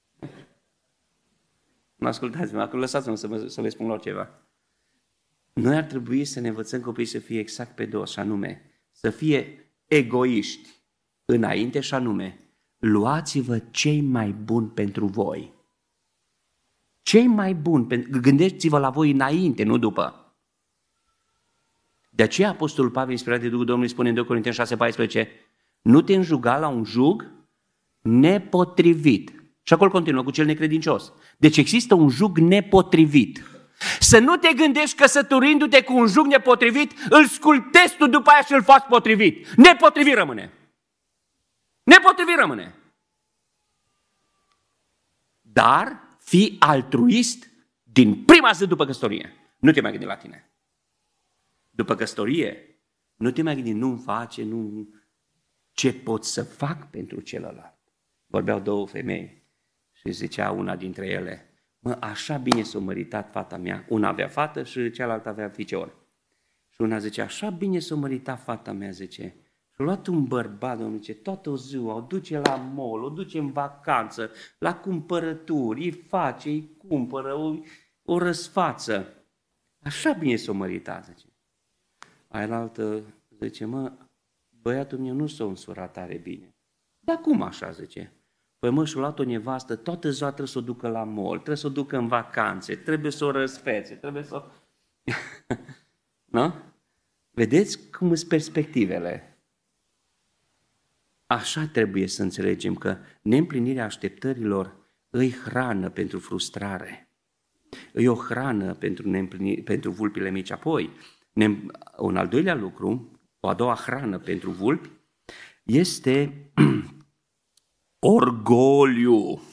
Nu ascultați-mă, acolo lăsați-mă să vă spun lor ceva. Noi ar trebui să ne învățăm copiii să fie exact pe dos, și anume, să fie egoiști înainte, și anume, luați-vă cei mai buni pentru voi. Cei mai buni, gândiți-vă la voi înainte, nu după. De aceea Apostolul Pavel, inspirat de Duhul Domnului, spune în 2 Corinteni 6,14, nu te înjuga la un jug nepotrivit. Și acolo continuă cu cel necredincios. Deci există un jug nepotrivit. Să nu te gândești căsătorindu-te cu un jug nepotrivit, îl sculptezi tu după aia și îl faci potrivit. Nepotrivit rămâne. Nepotrivit rămâne. Dar fii altruist din prima zi după căsătorie. Nu te mai gândi la tine. După căsătorie, nu te mai gândi, nu-mi face, nu... Ce pot să fac pentru celălalt? Vorbeau două femei și zicea una dintre ele, mă, așa bine s-a măritat fata mea. Una avea fată și cealaltă avea ficior. Și una zice, așa bine s-a măritat fata mea, zice. Și-a luat un bărbat, domnule, zice, toată ziua, o duce la mall, o duce în vacanță, la cumpărături, îi face, îi cumpără, o răsfață. Așa bine s-a măritat, zice. Aia altă zice, mă, băiatul meu nu s-a însurat tare bine. Dar cum așa, zice? Păi mă, și-a luat o nevastă, toată ziua trebuie să o ducă la mall, trebuie să o ducă în vacanțe, trebuie să o răsfețe, trebuie să o... Nu? Vedeți cum sunt perspectivele? Așa trebuie să înțelegem că neîmplinirea așteptărilor îi hrană pentru frustrare. Îi o hrană pentru vulpile mici. Apoi, un al doilea lucru, o a doua hrană pentru vulpi, este orgoliu.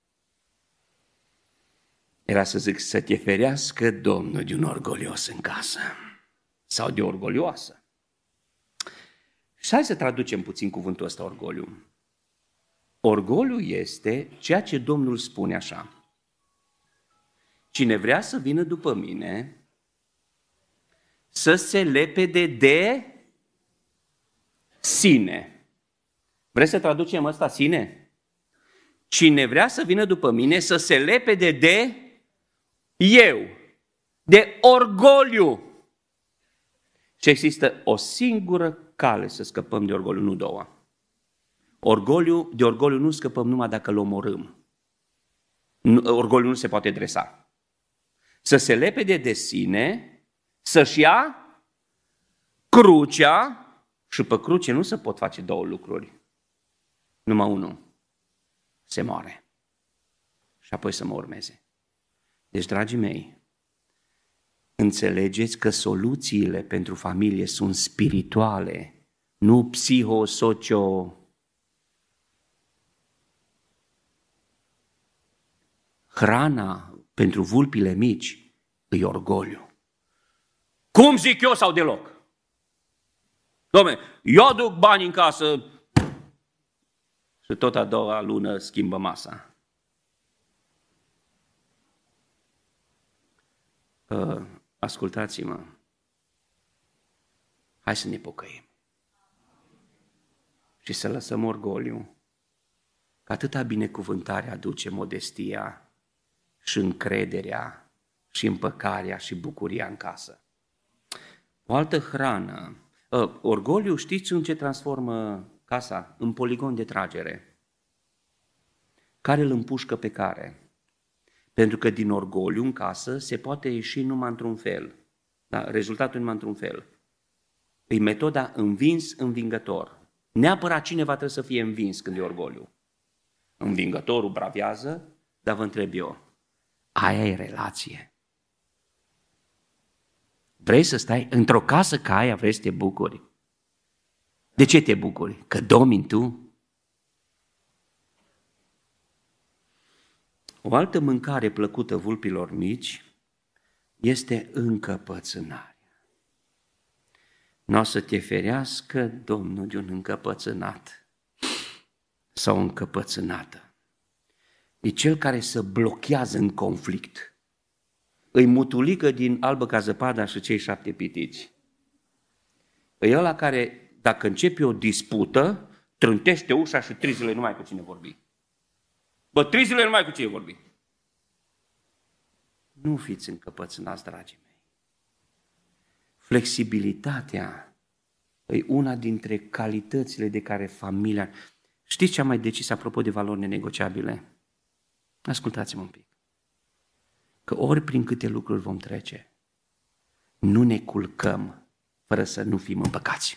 Era să zic, să te ferească Domnul de un orgolios în casă sau de orgolioasă. Și hai să traducem puțin cuvântul ăsta, orgoliu. Orgoliu este ceea ce Domnul spune așa. Cine vrea să vină după mine, să se lepede de sine. Vreți să traducem ăsta sine? Cine vrea să vină după mine, să se lepede de eu, de orgoliu. Și există o singură cale să scăpăm de orgoliu, nu două. De orgoliu nu scăpăm numai dacă îl omorâm. Orgoliu nu se poate dresa. Să se lepede de sine, să-și ia crucea, și pe cruce nu se pot face două lucruri. Numai unul. Se moare. Și apoi să mă urmeze. Deci, dragii mei, înțelegeți că soluțiile pentru familie sunt spirituale, nu psihosocio. Hrana pentru vulpile mici e orgoliu. Cum zic eu sau deloc? Dom'le, eu duc bani în casă și tot a doua lună schimbă masa. Ascultați-mă, hai să ne pocăim și să lăsăm orgoliu, că atâta binecuvântare aduce modestia și încrederea și împăcarea și bucuria în casă. O altă hrană, orgoliu, știți în ce transformă casa? În poligon de tragere. Care îl împușcă pe care? Pentru că din orgoliu în casă se poate ieși numai într-un fel. Da? Rezultatul numai într-un fel. E metoda învins-învingător. Neapărat cineva trebuie să fie învins când e orgoliu. Învingătorul bravează, dar vă întreb eu, aia e relație. Vrei să stai într-o casă ca aia, vrei să te bucuri? De ce te bucuri? Că domini tu? O altă mâncare plăcută vulpilor mici este încăpățânarea. N-o să te ferească Domnul de un încăpățânat sau o încăpățânată. E cel care se blochează în conflict. Îi mutulică din Albă ca zăpada și Cei 7 pitici. E ăla care, dacă începe o dispută, trântește ușa și 3 zile numai cu cine vorbi. Bă, 3 zile numai cu cine vorbi. Nu fiți încăpățânați, dragii mei. Flexibilitatea e una dintre calitățile de care familia... Știți ce am mai decis apropo de valori nenegociabile? Ascultați-mă un pic. Că ori prin câte lucruri vom trece, nu ne culcăm fără să nu fim împăcați.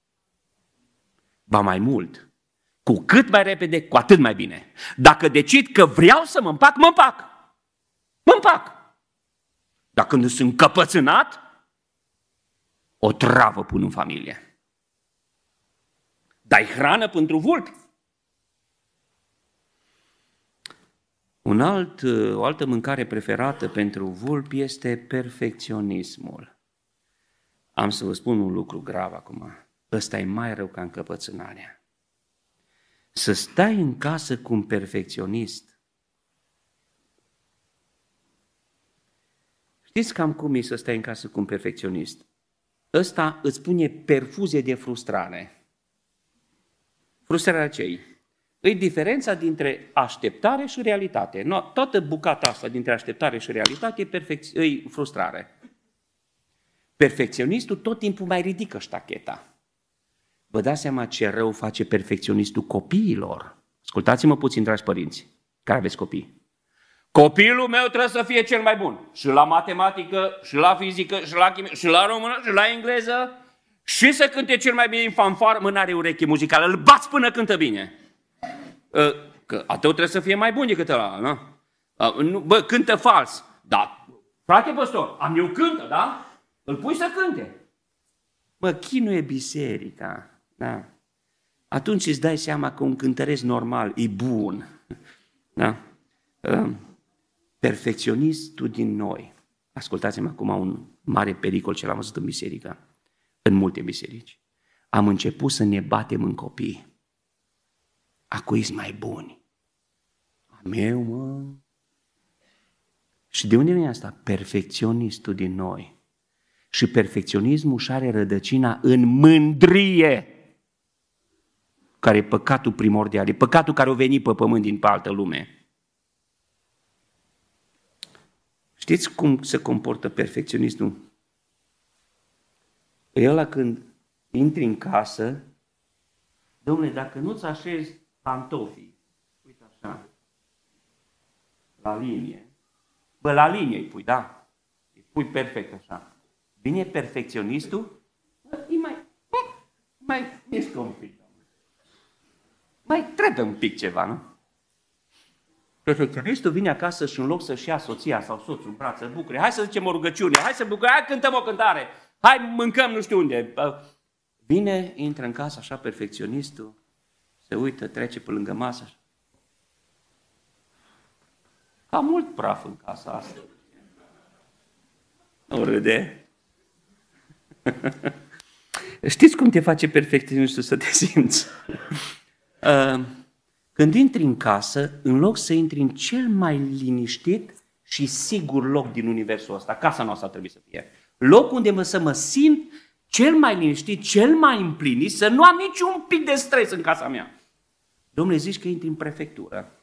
Ba mai mult, cu cât mai repede, cu atât mai bine. Dacă decid că vreau să mă împac, mă împac. Mă împac. Dacă nu sunt încăpățânat, o travă pun în familie. Dai hrană pentru vulpi. O altă mâncare preferată pentru vulpi este perfecționismul. Am să vă spun un lucru grav acum. Ăsta e mai rău ca încăpățânarea. Să stai în casă cu un perfecționist. Știți cam cum e să stai în casă cu un perfecționist? Ăsta îți pune perfuzie de frustrare. Frustrarea ce-i? E diferența dintre așteptare și realitate. Toată bucata asta dintre așteptare și realitate e frustrare. Perfecționistul tot timpul mai ridică ștacheta. Vă dați seama ce rău face perfecționistul copiilor? Ascultați-mă puțin, dragi părinți, care aveți copii. Copilul meu trebuie să fie cel mai bun. Și la matematică, și la fizică, și la chimie, și la română, și la engleză. Și să cânte cel mai bine în fanfară, mă, n-are ureche muzicală, îl bați până cântă bine. Că a tău trebuie să fie mai bun decât ăla, nu? Bă, cântă fals. Da, frate păstor, am eu cântă, da? Îl pui să cânte. Mă, chinuie biserica, da? Atunci îți dai seama că un cântăresc normal e bun, da? Perfecționistul din noi. Ascultați-mă acum un mare pericol ce l-am văzut în biserică, în multe biserici. Am început să ne batem în copii. Acu-i mai buni. A meu, mă. Și de unde vine asta? Perfecționistul din noi. Și perfecționismul își are rădăcina în mândrie, care e păcatul primordial, e păcatul care a venit pe pământ din altă lume. Știți cum se comportă perfecționistul? E ăla când intri în casă, dom'le, dacă nu-ți așezi pantofii, uite așa, la linie, bă, la linie îi pui, da? Îi pui perfect așa. Vine perfecționistul, îi mai mișcă un pic. Mai trebuie un pic ceva, nu? Perfecționistul vine acasă și în loc să-și ia soția sau soțul în brață, bucure, hai să zicem o rugăciune, hai să bucure, hai cântăm o cântare, hai mâncăm nu știu unde. Vine, intră în casă așa perfecționistul, se uită, trece pe lângă masă. Cam mult praf în casa asta. Nu râde. Știți cum te face perfecționistul să te simți? Când intri în casă, în loc să intri în cel mai liniștit și sigur loc din universul ăsta, casa noastră trebuie să fie, loc unde să mă simt cel mai liniștit, cel mai împlinit, să nu am niciun pic de stres în casa mea. Dom'le, zici că intri în prefectură.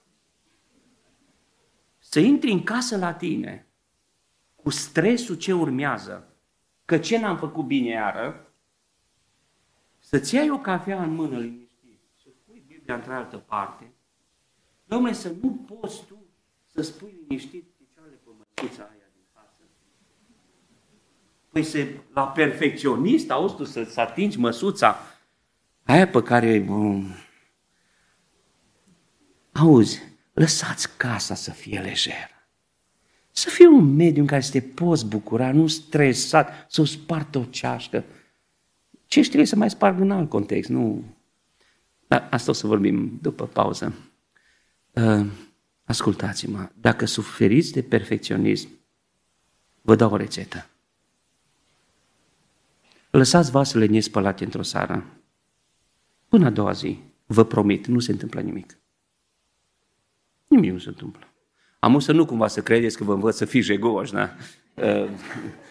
Să intri în casă la tine, cu stresul ce urmează, că ce n-am făcut bine iară, să-ți iei o cafea în mână liniștit, să pui Biblia într-altă parte, dom'le, să nu poți tu să spui liniștit picioarele pe măsuța aia din față. Păi la perfecționist, auzi tu, să atingi măsuța aia pe care... Auzi, lăsați casa să fie lejeră. Să fie un mediu în care să te poți bucura, nu stresat, să o spartă o ceașcă. Ce trebuie să mai sparg în alt context, nu... Dar asta o să vorbim după pauză. Ascultați-mă, dacă suferiți de perfecționism, vă dau o rețetă. Lăsați vasele nespălate într-o seară. Până a doua zi, vă promit, nu se întâmplă nimic. Nimic nu se întâmplă. Am să nu cumva să credeți că vă învăț să fiți jegoși, da?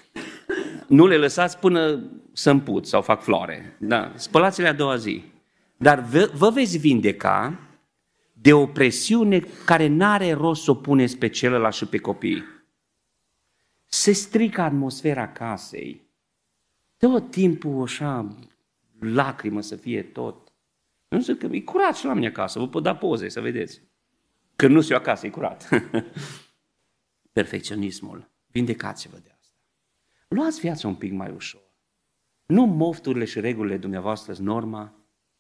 Nu le lăsați până să împut sau fac floare. Da. Spălați-le a doua zi. Dar vă veți vindeca de o presiune care n-are rost să o puneți pe celălalt și pe copii. Se strică atmosfera casei. Tot timpul așa, lacrimă să fie tot. Nu știu că e curat și la mine acasă, vă pot da poze să vedeți. Când nu știu acasă, e curat. Perfecționismul. Vindecați-vă de asta. Luați viața un pic mai ușor. Nu mofturile și regulile dumneavoastră sunt norma.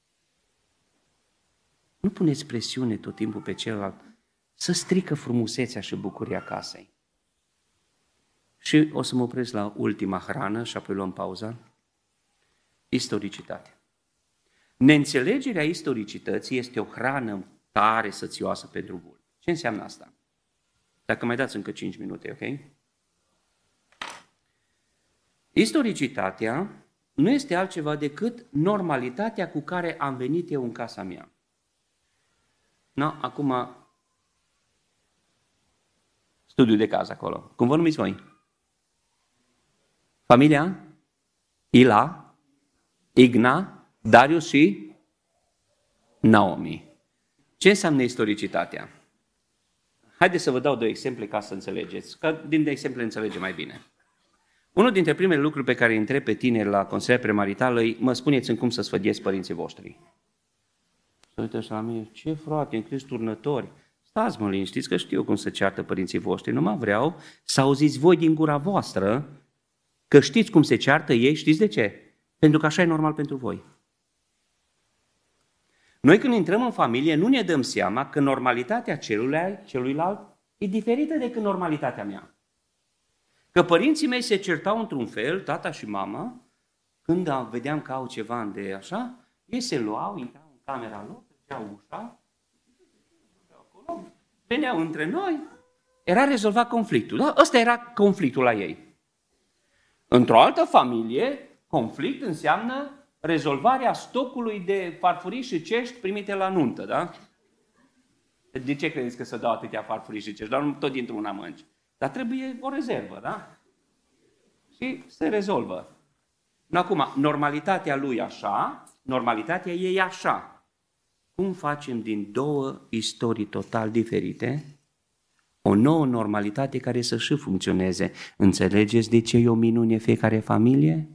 Nu puneți presiune tot timpul pe celălalt să strică frumusețea și bucuria casei. Și o să mă opresc la ultima hrană și apoi luăm pauza. Istoricitate. Neînțelegerea istoricității este o hrană tare sățioasă pentru vulpi. Ce înseamnă asta? Dacă mai dați încă 5 minute, ok? Istoricitatea nu este altceva decât normalitatea cu care am venit eu în casa mea. No, acum, studiu de caz acolo. Cum vă numiți voi? Familia? Ila? Igna? Darius și Naomi. Ce înseamnă istoricitatea? Haideți să vă dau 2 exemple ca să înțelegeți, că din exemple înțelegem mai bine. Unul dintre primele lucruri pe care îi întreb pe tineri la consiliere premaritală e: mă spuneți în cum să sfădiesc părinții voștri. Să uite așa la mine: ce frate, încriți turnători. Stați mă liniștiți că știu cum să ceartă părinții voștri, numai vreau să auziți voi din gura voastră că știți cum se ceartă ei, știți de ce? Pentru că așa e normal pentru voi. Noi când intrăm în familie nu ne dăm seama că normalitatea celuilalt e diferită decât normalitatea mea. Că părinții mei se certau într-un fel, tata și mama, când vedeam că au ceva de așa, ei se luau, intrau în camera lor, treceau ușa, veneau între noi, era rezolvat conflictul. Da? Ăsta era conflictul la ei. Într-o altă familie, conflict înseamnă rezolvarea stocului de farfurii și cești primite la nuntă, da? De ce credeți că se dau atâtea farfurii și cești? Dar nu tot dintr-una mânci. Dar trebuie o rezervă, da? Și se rezolvă. Acum, normalitatea lui așa, normalitatea ei așa. Cum facem din 2 istorii total diferite o nouă normalitate care să și funcționeze? Înțelegeți de ce e o minune fiecare familie?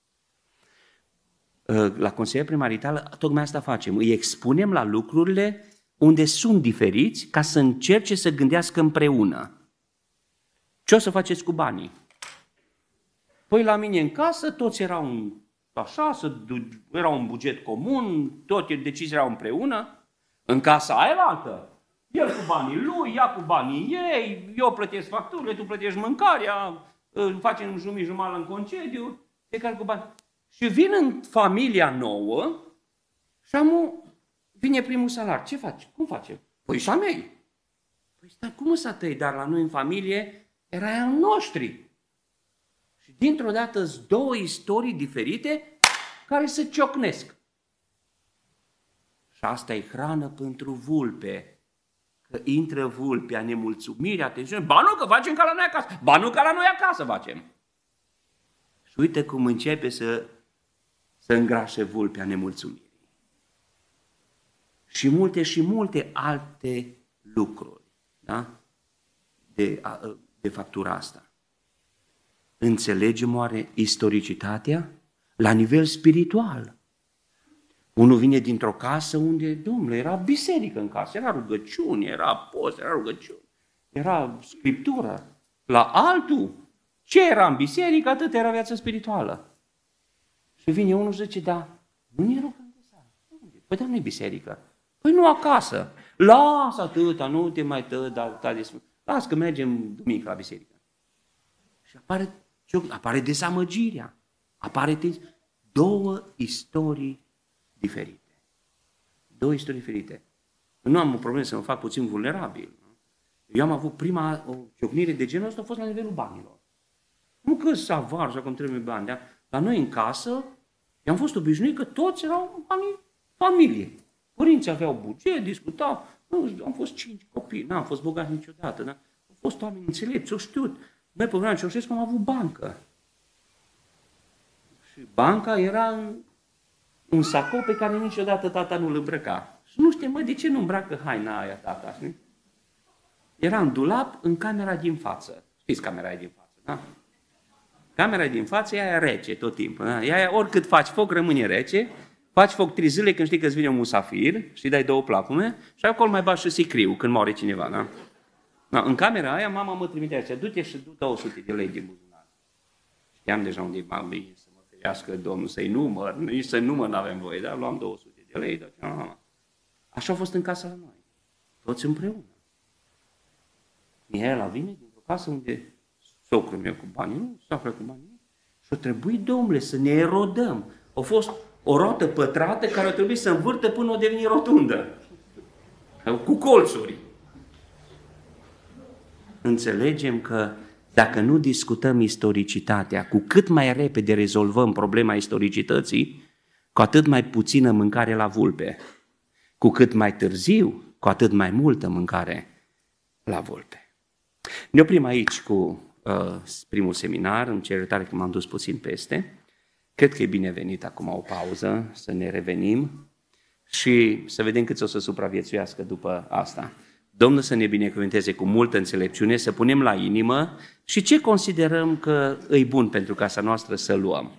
La consiliere premaritală tocmai asta facem. Îi expunem la lucrurile unde sunt diferiți ca să încerce să gândească împreună. Ce o să faceți cu banii? Păi la mine în casă toți erau așa, era un buget comun, toate deciziile erau împreună. În casa aia altă, el cu banii lui, ea cu banii ei, eu plătesc facturile, tu plătești mâncarea, facem jumătate în concediu, fiecare cu bani. Și vin în familia nouă și vine primul salar. Ce faci? Cum facem? Păi și a mei. Păi stai, cum să tăi? Dar la noi în familie era al noștri. Și dintr-o dată sunt 2 istorii diferite care se ciocnesc. Și asta e hrană pentru vulpe. Că intră vulpea, nemulțumirea, tensiune. Ba nu, că facem ca la noi acasă. Ba nu, ca la noi acasă facem. Și uite cum începe să îngrașe vulpea nemulțumirii. Și multe alte lucruri, da? De factura asta. Înțelegem oare istoricitatea? La nivel spiritual. Unul vine dintr-o casă unde, domnule, era biserică în casă, era rugăciune, era post, era rugăciune, era scriptură. La altul, ce era în biserică, atât era viața spirituală. Și vine unul și zice: da, nu ne rugăm de seară. Păi, dar nu-i biserică. Păi nu acasă. Lasă atâta, nu te mai lasă că mergem duminică la biserică. Și apare dezamăgirea. Apare 2 istorii diferite. 2 istorii diferite. Nu am o problemă să mă fac puțin vulnerabil. Eu am avut prima ciocnire de genul ăsta, a fost la nivelul banilor. Nu că să avar sau cum trebuie bani, dar la noi în casă, eu am fost obișnuit că toți erau banii familie. Părinții aveau buget, discutau. Am fost 5 copii, n-am fost bogat niciodată, dar au fost oameni înțelepți, o știut. Noi pe vremea Ceaușescu am avut bancă. Și banca era un sacou pe care niciodată tata nu-l îmbrăca. Și nu știu, de ce nu îmbracă haina aia tata, știi? Era în dulap în camera din față. Știți camera aia din față, da? Camera din față e aia rece tot timpul. Da? E aia, oricât faci foc, rămâne rece. Faci foc 3 zile când știi că îți vine un musafir și dai 2 placume și acolo mai bagi și sicriu când moare cineva. Da? Da, în camera aia mama mă trimitea așa, du-te și du 200 de lei din buzunar. Știam deja unde e mami, să mă ferească Domnul, să-i număr, nici să număr n-avem voie, dar luam 200 de lei, dar mama. Așa a fost în casa la noi, toți împreună. Mihaela vine dintr-o casă unde socrul meu cu banii nu, socrul cu banii nu. Și a trebuit, domnule, să ne erodăm. A fost o roată pătrată care a trebuit să învârtă până a devenit rotundă. Cu colțuri. Înțelegem că dacă nu discutăm istoricitatea, cu cât mai repede rezolvăm problema istoricității, cu atât mai puțină mâncare la vulpe. Cu cât mai târziu, cu atât mai multă mâncare la vulpe. Ne oprim aici cu primul seminar, îmi cer iertare că m-am dus puțin peste. Cred că e binevenit acum o pauză, să ne revenim și să vedem cât o să supraviețuiască după asta. Domnul să ne binecuvânteze cu multă înțelepciune, să punem la inimă și ce considerăm că e bun pentru casa noastră să luăm.